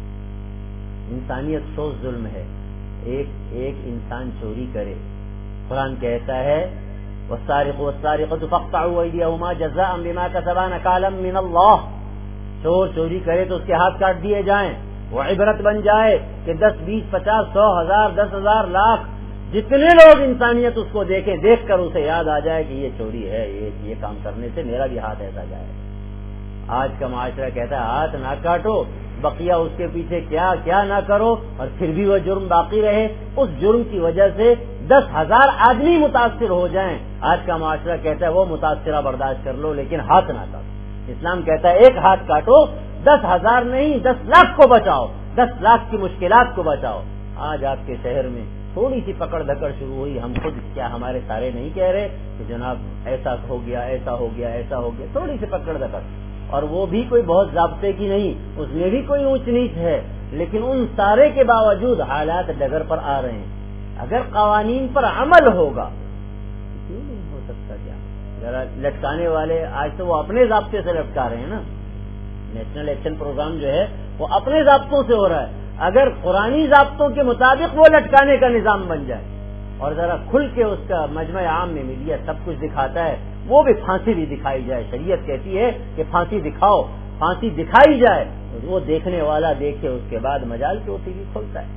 انسانیت سوز ظلم ہے۔ ایک ایک انسان چوری کرے، قرآن کہتا ہے والسارق والسارقة فاقطعوا أيديهما جزاء بما كسبا نكالا من الله، چور چوری کرے تو اس کے ہاتھ کاٹ دیے جائیں، وہ عبرت بن جائے کہ دس بیس پچاس سو ہزار دس ہزار لاکھ جتنے لوگ انسانیت اس کو دیکھیں، دیکھ کر اسے یاد آ جائے کہ یہ چوری ہے، یہ یہ کام کرنے سے میرا بھی ہاتھ ایسا جائے۔ آج کا معاشرہ کہتا ہے ہاتھ نہ کاٹو، بقیہ اس کے پیچھے کیا کیا نہ کرو، اور پھر بھی وہ جرم باقی رہے، اس جرم کی وجہ سے دس ہزار آدمی متاثر ہو جائیں۔ آج کا معاشرہ کہتا ہے وہ متاثرہ برداشت کر لو لیکن ہاتھ نہ کاٹو۔ اسلام کہتا ہے ایک ہاتھ کاٹو، دس ہزار نہیں دس لاکھ کو بچاؤ، دس لاکھ کی مشکلات کو بچاؤ۔ آج آپ کے شہر میں تھوڑی سی پکڑ دھکڑ شروع ہوئی، ہم خود کیا ہمارے سارے نہیں کہہ رہے کہ جناب ایسا ہو گیا ایسا ہو گیا ایسا ہو گیا، تھوڑی سی پکڑ دھکڑ، اور وہ بھی کوئی بہت ضابطے کی نہیں، اس میں بھی کوئی اونچ نیچ ہے، لیکن ان سارے کے باوجود حالات ڈگر پر آ رہے ہیں۔ اگر قوانین پر عمل ہوگا کیوں نہیں ہو سکتا؟ کیا ذرا لٹکانے والے آج تو وہ اپنے ضابطے سے لٹکا رہے ہیں نا، نیشنل ایکشن پروگرام جو ہے وہ اپنے ضابطوں سے ہو رہا ہے۔ اگر قرآنی ضابطوں کے مطابق وہ لٹکانے کا نظام بن جائے اور ذرا کھل کے اس کا مجمع عام میں میڈیا سب کچھ دکھاتا ہے، وہ بھی پھانسی بھی دکھائی جائے، شریعت کہتی ہے کہ پھانسی دکھاؤ، پھانسی دکھائی جائے، وہ دیکھنے والا دیکھے، اس کے بعد مجال کے وہ ٹی وی کھولتا ہے۔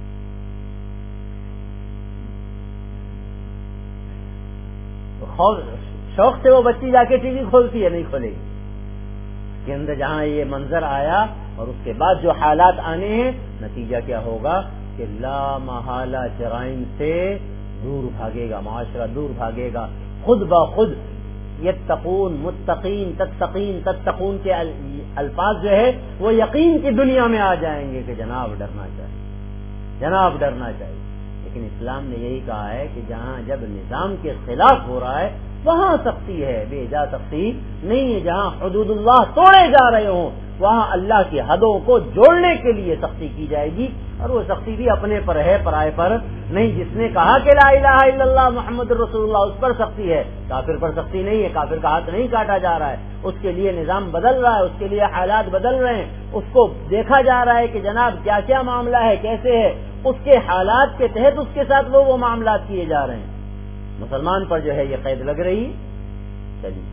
شوق سے وہ بچی جا کے ٹی وی کھولتی ہے، نہیں کھولے گی کے اندر جہاں یہ منظر آیا اور اس کے بعد جو حالات آنے ہیں، نتیجہ کیا ہوگا کہ لا محالہ جرائم سے دور بھاگے گا، معاشرہ دور بھاگے گا، خود بخود یتقون متقین تتقین تتقون کے الفاظ جو ہے وہ یقین کی دنیا میں آ جائیں گے کہ جناب ڈرنا چاہیے، جناب ڈرنا چاہیے۔ لیکن اسلام نے یہی کہا ہے کہ جہاں جب نظام کے خلاف ہو رہا ہے وہاں سختی ہے، بے جا سختی نہیں ہے۔ جہاں حدود اللہ توڑے جا رہے ہوں وہاں اللہ کی حدوں کو جوڑنے کے لیے سختی کی جائے گی، اور وہ سختی بھی اپنے پر ہے، پرائے پر نہیں۔ جس نے کہا کہ لا الہ الا اللہ محمد رسول اللہ، اس پر سختی ہے، کافر پر سختی نہیں ہے، کافر کا ہاتھ نہیں کاٹا جا رہا ہے، اس کے لیے نظام بدل رہا ہے، اس کے لیے حالات بدل رہے ہیں، اس کو دیکھا جا رہا ہے کہ جناب کیا کیا معاملہ ہے، کیسے ہے، اس کے حالات کے تحت اس کے ساتھ وہ وہ معاملات کیے جا رہے ہیں۔ مسلمان پر جو ہے یہ قید لگ رہی۔ چلیے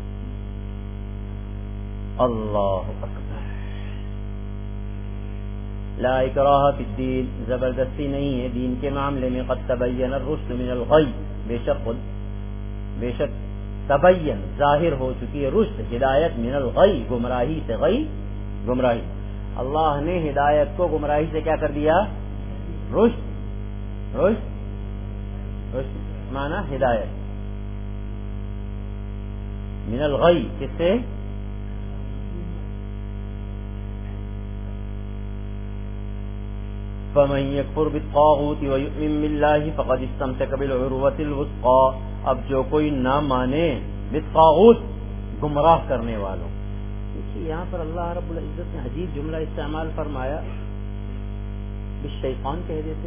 اللہ اکبر، لا اکراہ فی الدین، زبردستی نہیں ہے دین کے معاملے میں، قد تبین الرشد من الغی، بے شک بے شک تبین ظاہر ہو چکی ہے رشد، ہدایت، من الغی گمراہی سے، غی گمراہی، اللہ نے ہدایت کو گمراہی سے کیا کر دیا؟ رشد، رشد رشد معنی ہدایت، من الغی کس سے؟ فمن یکفر بالطاغوت ویؤمن باللہ فقد استمسک بالعروۃ الوثقی، اب جو کوئی نہ مانے بالطاغوت گمراہ کرنے والوں، دیکھیے یہاں پر اللہ رب العزت نے عجیب جملہ استعمال فرمایا، بالشیطان کہہ دیتے،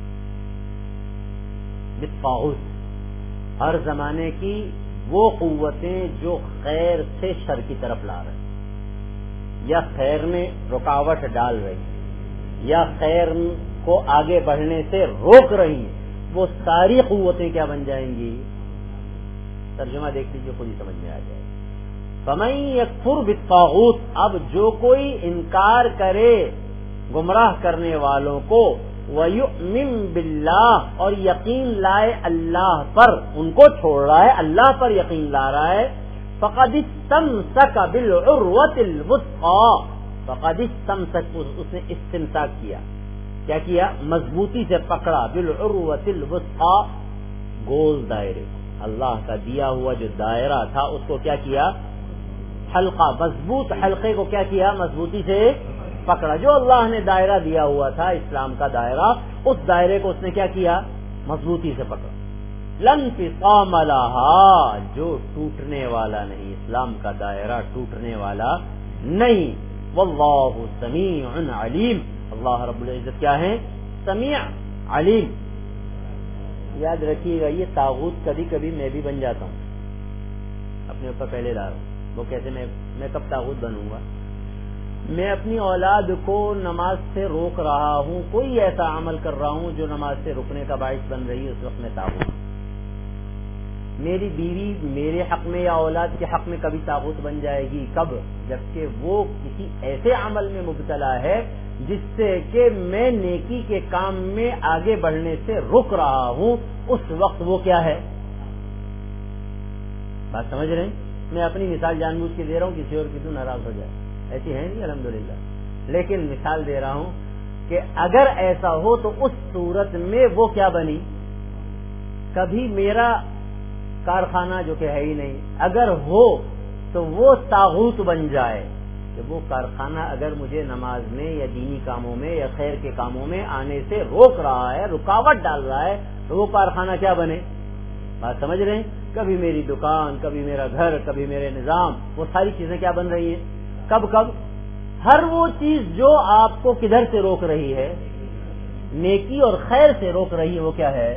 بالطاغوت، ہر زمانے کی وہ قوتیں جو خیر سے شر کی طرف لا رہے ہیں، یا خیر میں رکاوٹ ڈال رہی ہیں، یا خیر کو آگے بڑھنے سے روک رہی ہیں، وہ ساری قوتیں کیا بن جائیں گی؟ ترجمہ دیکھ لیجیے، خود ہی سمجھ میں آ جائے۔ فمن یکفر بالطاغوت، اب جو کوئی انکار کرے گمراہ کرنے والوں کو، ویؤمن باللہ، اور یقین لائے اللہ پر، ان کو چھوڑ رہا ہے، اللہ پر یقین لا رہا ہے، فقد استمسک بالعروۃ الوثقی، فقد استمسک، اس نے استمساک کیا، کیا کیا؟ مضبوطی سے پکڑا، بالعروۃ الوثقی، گول دائرے، اللہ کا دیا ہوا جو دائرہ تھا اس کو کیا کیا؟ حلقہ، مضبوط حلقے کو کیا کیا؟ مضبوطی سے پکڑا، جو اللہ نے دائرہ دیا ہوا تھا اسلام کا دائرہ، اس دائرے کو اس نے کیا کیا؟ مضبوطی سے پکڑا۔ لن انفصام لہا، جو ٹوٹنے والا نہیں، اسلام کا دائرہ ٹوٹنے والا نہیں۔ واللہ سمیع علیم، اللہ رب العزت کیا ہے؟ سمیع علیم۔ یاد رکھیے گا یہ طاغوت کبھی کبھی میں بھی بن جاتا ہوں، اپنے اوپر پہلے لا رہا ہوں، وہ کیسے میں میں کب طاغوت بنوں گا؟ میں اپنی اولاد کو نماز سے روک رہا ہوں، کوئی ایسا عمل کر رہا ہوں جو نماز سے رکنے کا باعث بن رہی ہے، اس وقت میں طاغوت۔ میری بیوی میرے حق میں یا اولاد کے حق میں کبھی طاغوت بن جائے گی، کب؟ جبکہ وہ کسی ایسے عمل میں مبتلا ہے جس سے کہ میں نیکی کے کام میں آگے بڑھنے سے رک رہا ہوں، اس وقت وہ کیا ہے؟ بات سمجھ رہے ہیں؟ میں اپنی مثال جان بوجھ کے دے رہا ہوں، کسی اور کی تو ناراض ہو جائے، ایسی ہے نہیں الحمدللہ، لیکن مثال دے رہا ہوں کہ اگر ایسا ہو تو اس صورت میں وہ کیا بنی؟ کبھی میرا کارخانہ جو کہ ہے ہی نہیں، اگر ہو تو وہ طاغوت بن جائے کہ وہ کارخانہ اگر مجھے نماز میں یا دینی کاموں میں یا خیر کے کاموں میں آنے سے روک رہا ہے، رکاوٹ ڈال رہا ہے، تو وہ کارخانہ کیا بنے؟ بات سمجھ رہے ہیں؟ کبھی میری دکان، کبھی میرا گھر، کبھی میرے نظام، وہ ساری چیزیں کیا بن رہی ہیں؟ کب کب؟ ہر وہ چیز جو آپ کو کدھر سے روک رہی ہے؟ نیکی اور خیر سے روک رہی ہے، وہ کیا ہے؟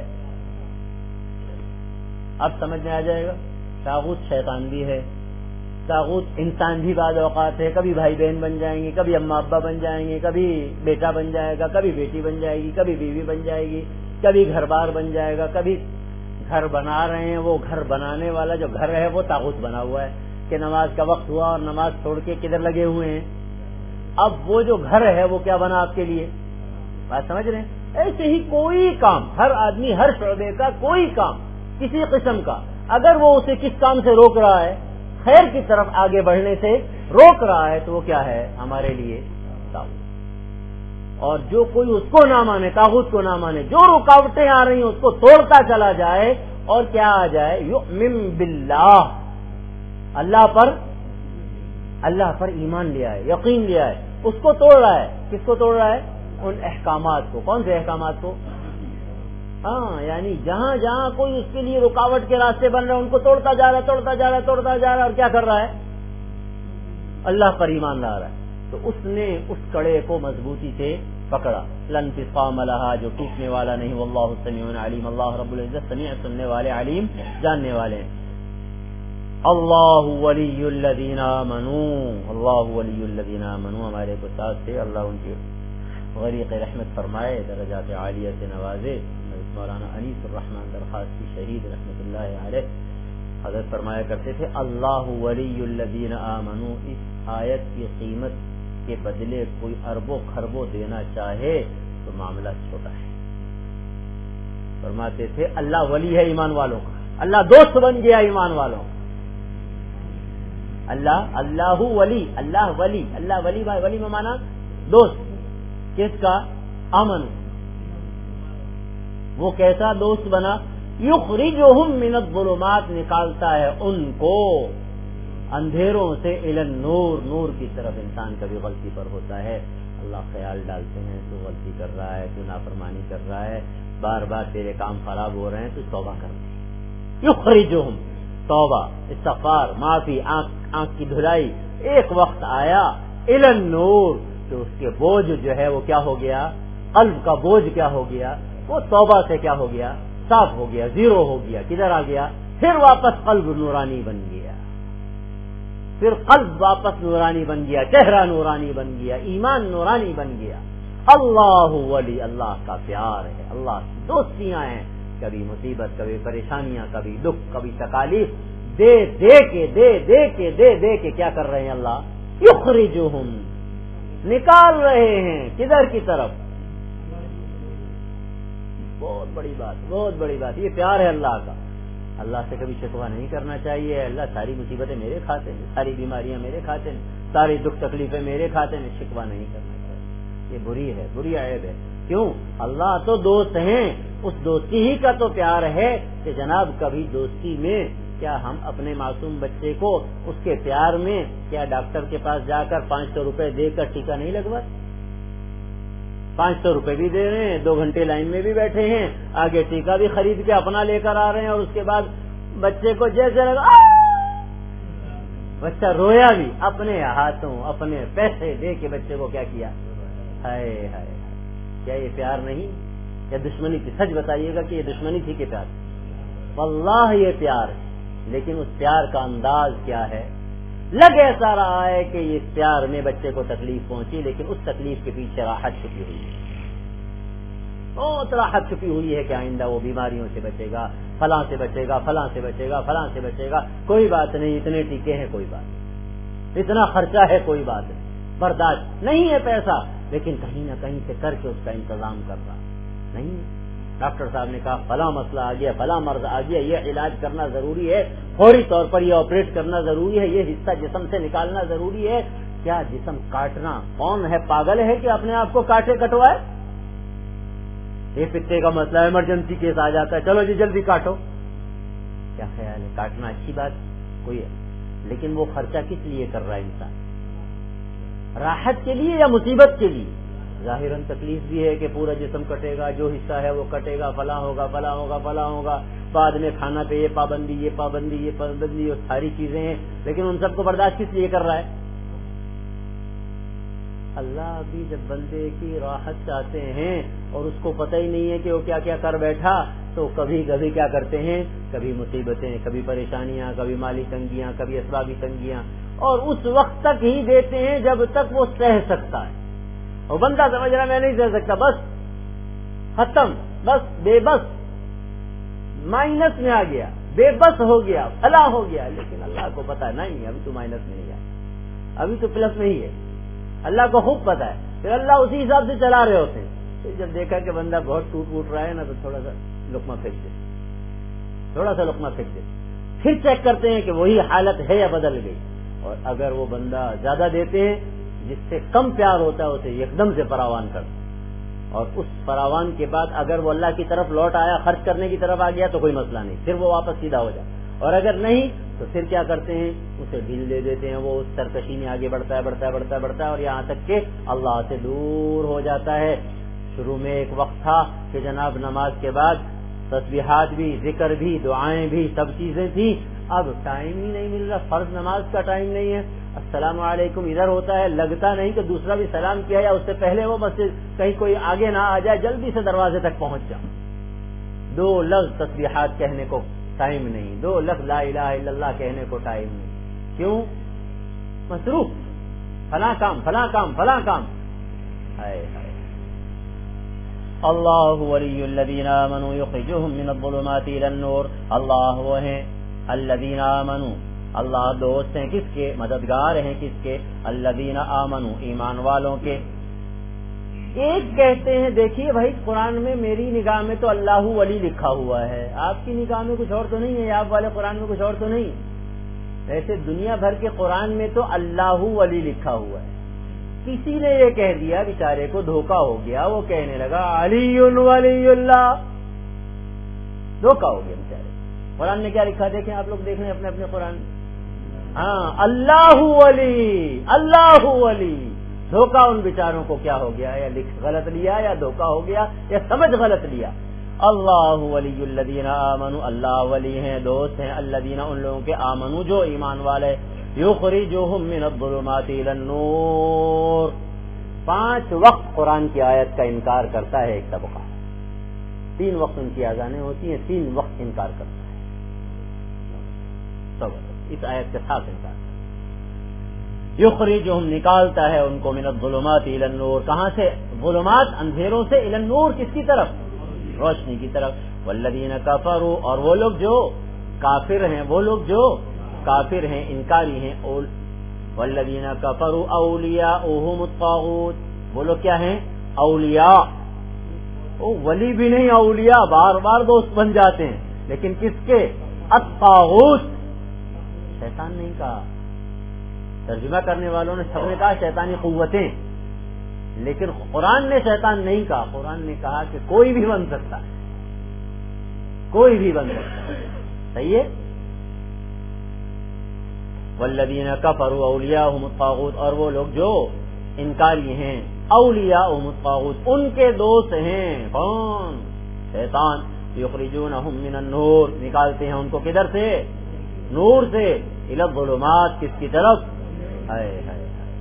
اب سمجھ میں آ جائے گا۔ طاغوت شیطان بھی ہے، طاغوت انسان بھی بعض اوقات ہے، کبھی بھائی بہن بن جائیں گے، کبھی اماں ابا بن جائیں گے، کبھی بیٹا بن جائے گا، کبھی بیٹی بن جائے گی، کبھی بیوی بن جائے گی، کبھی گھر بار بن جائے گا، کبھی گھر بنا رہے ہیں، وہ گھر بنانے والا جو گھر ہے وہ طاغوت بنا ہوا ہے کہ نماز کا وقت ہوا اور نماز چھوڑ کے کدھر لگے ہوئے ہیں۔ اب وہ جو گھر ہے وہ کیا بنا آپ کے لیے؟ بات سمجھ رہے ہیں؟ ایسے ہی کوئی کام، ہر آدمی ہر شعبے کا کوئی کام کسی قسم کا، اگر وہ اسے کس کام سے روک رہا ہے؟ خیر کی طرف آگے بڑھنے سے روک رہا ہے، تو وہ کیا ہے ہمارے لیے؟ طاغوت۔ اور جو کوئی اس کو نہ مانے، طاغوت کو نہ مانے، جو رکاوٹیں آ رہی ہیں اس کو توڑتا چلا جائے اور کیا آ جائے؟ یؤمن باللہ، اللہ پر اللہ پر ایمان لیا ہے، یقین لیا ہے، اس کو توڑ رہا ہے۔ کس کو توڑ رہا ہے؟ ان احکامات کو۔ کون سے احکامات کو؟ ہاں، یعنی جہاں جہاں کوئی اس کے لیے رکاوٹ کے راستے بن رہے ہیں ان کو توڑتا جا رہا ہے، توڑتا جا رہا ہے، توڑتا جا رہا ہے، اور کیا کر رہا ہے؟ اللہ پر ایمان لا رہا ہے۔ تو تو اس نے اس کڑے کو مضبوطی سے پکڑا. لن فصام لها, جو ٹوٹنے والا نہیں. واللہ سمیع علیم, اللہ رب العزت سمیع, سننے والے, علیم, جاننے والے ہیں. اللہ ولی الذین آمنوا, اللہ ولی الذین آمنوا, ہمارے کو ساتھ سے اللہ ان کی غریق رحمت فرمائے, درجات عالیہ سے نوازے. مولانا انیس الرحمن درخواست کی شہید رحمت اللہ علیہ حضرت فرمایا کرتے تھے اللہ ولی الذین آمنوا. اس آیت کی قیمت کے بدلے کوئی اربوں خربوں دینا چاہے تو معاملہ چھوٹا ہے. فرماتے تھے اللہ ولی ہے ایمان والوں کا, اللہ دوست بن گیا ایمان والوں کا. اللہ اللہ ولی, اللہ ولی, اللہ ولی, ولی میں مانا دوست. کس کا؟ امن. وہ کیسا دوست بنا؟ یخرجہم من الظلمات, نکالتا ہے ان کو اندھیروں سے الی النور, نور کی طرف. انسان کبھی غلطی پر ہوتا ہے, اللہ خیال ڈالتے ہیں تو غلطی کر رہا ہے, تو نافرمانی کر رہا ہے, بار بار تیرے کام خراب ہو رہے ہیں, تو توبہ کر دے. یخرجہم, توبہ, استغفار, معافی, آنکھ آنکھ کی دھلائی. ایک وقت آیا الی النور, تو اس کے بوجھ جو ہے وہ کیا ہو گیا, قلب کا بوجھ کیا ہو گیا, وہ توبہ سے کیا ہو گیا, صاف ہو گیا, زیرو ہو گیا. کدھر آ گیا؟ پھر واپس قلب نورانی بن گیا, پھر قلب واپس نورانی بن گیا, چہرہ نورانی بن گیا, ایمان نورانی بن گیا. اللہ ولی, اللہ کا پیار ہے, اللہ کی دوستیاں ہیں. کبھی مصیبت, کبھی پریشانیاں, کبھی دکھ, کبھی تکالیف, دے دے کے دے دے کے دے دے کے کیا کر رہے ہیں اللہ؟ یخرجہم, نکال رہے ہیں. کدھر کی طرف؟ بہت بڑی بات, بہت بڑی بات. یہ پیار ہے اللہ کا. اللہ سے کبھی شکوہ نہیں کرنا چاہیے. اللہ ساری مصیبتیں میرے کھاتے ہیں, ساری بیماریاں میرے کھاتے ہیں, ساری دکھ تکلیفیں میرے کھاتے ہیں. شکوہ نہیں کرنا چاہیے, یہ بری ہے, بری عیب ہے. کیوں؟ اللہ تو دوست ہیں, اس دوستی ہی کا تو پیار ہے کہ جناب کبھی دوستی میں کیا ہم اپنے معصوم بچے کو اس کے پیار میں کیا ڈاکٹر کے پاس جا کر پانچ سو روپے دے کر ٹیکہ نہیں لگواتے؟ پانچ سو روپے بھی دے رہے ہیں, دو گھنٹے لائن میں بھی بیٹھے ہیں, آگے ٹیکہ بھی خرید کے اپنا لے کر آ رہے ہیں, اور اس کے بعد بچے کو جیسے لگا بچہ رویا بھی, اپنے ہاتھوں اپنے پیسے دے کے بچے کو کیا کیا. ہائے ہائے, کیا یہ پیار نہیں یا دشمنی تھی؟ سچ بتائیے گا کہ یہ دشمنی تھی کہ پیار؟ واللہ یہ پیار ہے. لیکن اس پیار کا انداز کیا ہے؟ لگ ایسا رہا ہے کہ اس پیار میں بچے کو تکلیف پہنچی, لیکن اس تکلیف کے پیچھے راحت چھپی ہوئی ہے, بہت راحت چھپی ہوئی ہے کہ آئندہ وہ بیماریوں سے بچے گا, فلاں سے بچے گا, فلاں سے بچے گا, فلاں سے بچے گا. کوئی بات نہیں, اتنے ٹیکے ہیں, کوئی بات, اتنا خرچہ ہے, کوئی بات نہیں, برداشت نہیں ہے پیسہ, لیکن کہیں نہ کہیں سے کر کے اس کا انتظام کر رہا نہیں. ڈاکٹر صاحب نے کہا فلاں مسئلہ آ گیا, فلاں مرض آ گیا, یہ علاج کرنا ضروری ہے, فوری طور پر یہ آپریٹ کرنا ضروری ہے, یہ حصہ جسم سے نکالنا ضروری ہے. کیا جسم کاٹنا؟ کون ہے پاگل ہے کہ اپنے آپ کو کاٹے کٹوائے؟ یہ پتے کا مسئلہ ہے, ایمرجنسی کیس آ جاتا ہے, چلو جی جلدی کاٹو. کیا خیال ہے؟ کاٹنا اچھی بات کوئی ہے, لیکن وہ خرچہ کس لیے کر رہا ہے انسان؟ راحت کے لیے یا مصیبت کے لیے؟ ظاہراً تکلیف بھی ہے کہ پورا جسم کٹے گا, جو حصہ ہے وہ کٹے گا, فلاں ہوگا, فلاں ہوگا, فلاں ہوگا. بعد میں کھانا پہ یہ پابندی, یہ پابندی, یہ پابندی, یہ ساری چیزیں ہیں, لیکن ان سب کو برداشت کس لیے کر رہا ہے؟ اللہ بھی جب بندے کی راحت چاہتے ہیں اور اس کو پتہ ہی نہیں ہے کہ وہ کیا کیا کر بیٹھا, تو کبھی کبھی کیا کرتے ہیں, کبھی مصیبتیں, کبھی پریشانیاں, کبھی مالی تنگیاں, کبھی اسبابی تنگیاں, اور اس وقت تک ہی دیتے ہیں جب تک وہ سہ سکتا ہے. اور بندہ سمجھ رہا میں نہیں سہ سکتا, بس ختم, بس بے بس, مائنس میں آ گیا, بے بس ہو گیا, فلاں ہو گیا. لیکن اللہ کو پتا نہیں, ابھی تو مائنس میں نہیں آیا, ابھی تو پلس میں ہی ہے. اللہ کو خوب پتا ہے, پھر اللہ اسی حساب سے چلا رہے ہوتے ہیں. پھر جب دیکھا کہ بندہ بہت ٹوٹ پوٹ رہا ہے نا, تو تھوڑا سا لقمہ پھینک دے, تھوڑا سا لقمہ پھینک دے. پھر چیک کرتے ہیں کہ وہی حالت ہے یا بدل گئی. اور اگر وہ بندہ زیادہ دیتے ہیں, جس سے کم پیار ہوتا ہے اسے ایک دم سے فراوان کر, اور اس فراوان کے بعد اگر وہ اللہ کی طرف لوٹ آیا, خرچ کرنے کی طرف آ گیا, تو کوئی مسئلہ نہیں, پھر وہ واپس سیدھا ہو جائے. اور اگر نہیں تو پھر کیا کرتے ہیں, اسے ڈھیل دے دیتے ہیں, وہ اس سرکشی میں آگے بڑھتا ہے بڑھتا ہے بڑھتا ہے بڑھتا ہے اور یہاں تک کہ اللہ سے دور ہو جاتا ہے. شروع میں ایک وقت تھا کہ جناب نماز کے بعد تسبیحات بھی, ذکر بھی, دعائیں بھی, سب چیزیں تھیں. اب ٹائم ہی نہیں مل رہا, فرض نماز کا ٹائم نہیں ہے. السلام علیکم ادھر ہوتا ہے، لگتا نہیں کہ دوسرا بھی سلام کیا یا اس سے پہلے وہ مسجد کہیں کوئی آگے نہ آ جائے، جلدی سے دروازے تک پہنچ جاؤ. دو لفظ تسبیحات کہنے کو ٹائم نہیں، دو لفظ لا الہ الا اللہ کہنے کو ٹائم نہیں. کیوں؟ مصروف، فلاں کام فلاں کام فلاں کام. ہائے ہائے. اللہ ولی الذین آمنوا یخرجهم من الظلمات الى النور. اللہ وہ ہیں الذین آمنوا، اللہ دوست ہیں کس کے؟ مددگار ہیں کس کے؟ الذین آمنوا، ایمان والوں کے. ایک کہتے ہیں دیکھیے بھائی قرآن میں میری نگاہ میں تو اللہ ولی لکھا ہوا ہے، آپ کی نگاہ میں کچھ اور تو نہیں ہے، آپ والے قرآن میں کچھ اور تو نہیں. ویسے دنیا بھر کے قرآن میں تو اللہ ولی لکھا ہوا ہے. کسی نے یہ کہہ دیا بیچارے کو دھوکا ہو گیا، وہ کہنے لگا علی ولی اللہ. دھوکا ہو گیا بیچارے. قرآن نے کیا لکھا دیکھیں آپ لوگ، دیکھ رہے ہیں اپنے اپنے قرآن. ہاں اللہ ولی، اللہ ولی. دھوکا ان بیچاروں کو کیا ہو گیا؟ یا لکھ غلط لیا، یا دھوکا ہو گیا، یا سمجھ غلط لیا. اللہ ولی الذین آمنوا، اللہ ولی ہیں دوست ہیں الذین ان لوگوں کے آمنوا جو ایمان والے، یخرجوہم من الظلمات الی النور. پانچ وقت قرآن کی آیت کا انکار کرتا ہے ایک طبقہ. تین وقت ان کی اذانیں ہوتی ہیں، تین وقت انکار کرتا ہے. سب اس آیت کے ساتھ انکار. یخرجہم نکالتا ہے ان کو من الظلمات الی النور. کہاں سے؟ ظلمات اندھیروں سے، الی النور کس کی طرف؟ روشنی کی طرف. والذین کفروا اور وہ لوگ جو کافر ہیں، وہ لوگ جو کافر ہیں انکاری ہیں. والذین کفروا اولیاؤہم الطاغوت. وہ لوگ کیا ہیں؟ اولیاء. وہ ولی بھی نہیں، اولیاء بار بار دوست بن جاتے ہیں، لیکن کس کے؟ الطاغوت. شیطان نہیں کہا، ترجمہ کرنے والوں نے سب نے کہا شیطانی قوتیں، لیکن قرآن نے شیطان نہیں کہا. قرآن نے کہا کہ کوئی بھی بن سکتا ہے، کوئی بھی بن سکتا ہے. صحیح ہے. والذین کفروا اولیاءہم الطاغوت اور وہ لوگ جو انکاری ہیں، اولیاءہم الطاغوت ان کے دوست ہیں. کون؟ شیطان. یخرجونہم من النور نکالتے ہیں ان کو کدھر سے؟ نور سے. الی الظلمات کس کی طرف؟ ہائے ہائے.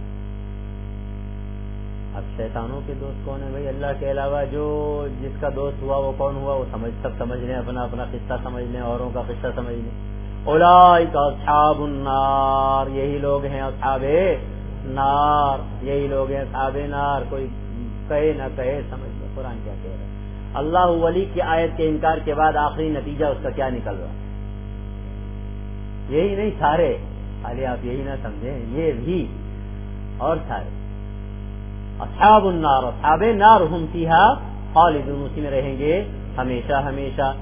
اب شیطانوں کے دوست کون ہے بھائی؟ اللہ کے علاوہ جو جس کا دوست ہوا وہ کون ہوا؟ وہ سمجھ سب سمجھ لیں، اپنا اپنا قصہ سمجھ لیں، اوروں کا قصہ سمجھ لیں. اولئک اصحاب النار، یہی لوگ ہیں اصحاب نار، یہی لوگ ہیں اصحاب نار. کوئی کہے نہ کہے سمجھ لو قرآن کیا کہہ رہا ہے. اللہ ولی کی آیت کے انکار کے بعد آخری نتیجہ اس کا کیا نکل رہا ہے؟ یہی نہیں سارے، خالی آپ یہی نہ سمجھیں، یہ بھی اور سارے. اصحاب النار، اصحاب نار ہم فیہا خالدون، اسی میں رہیں گے ہمیشہ ہمیشہ.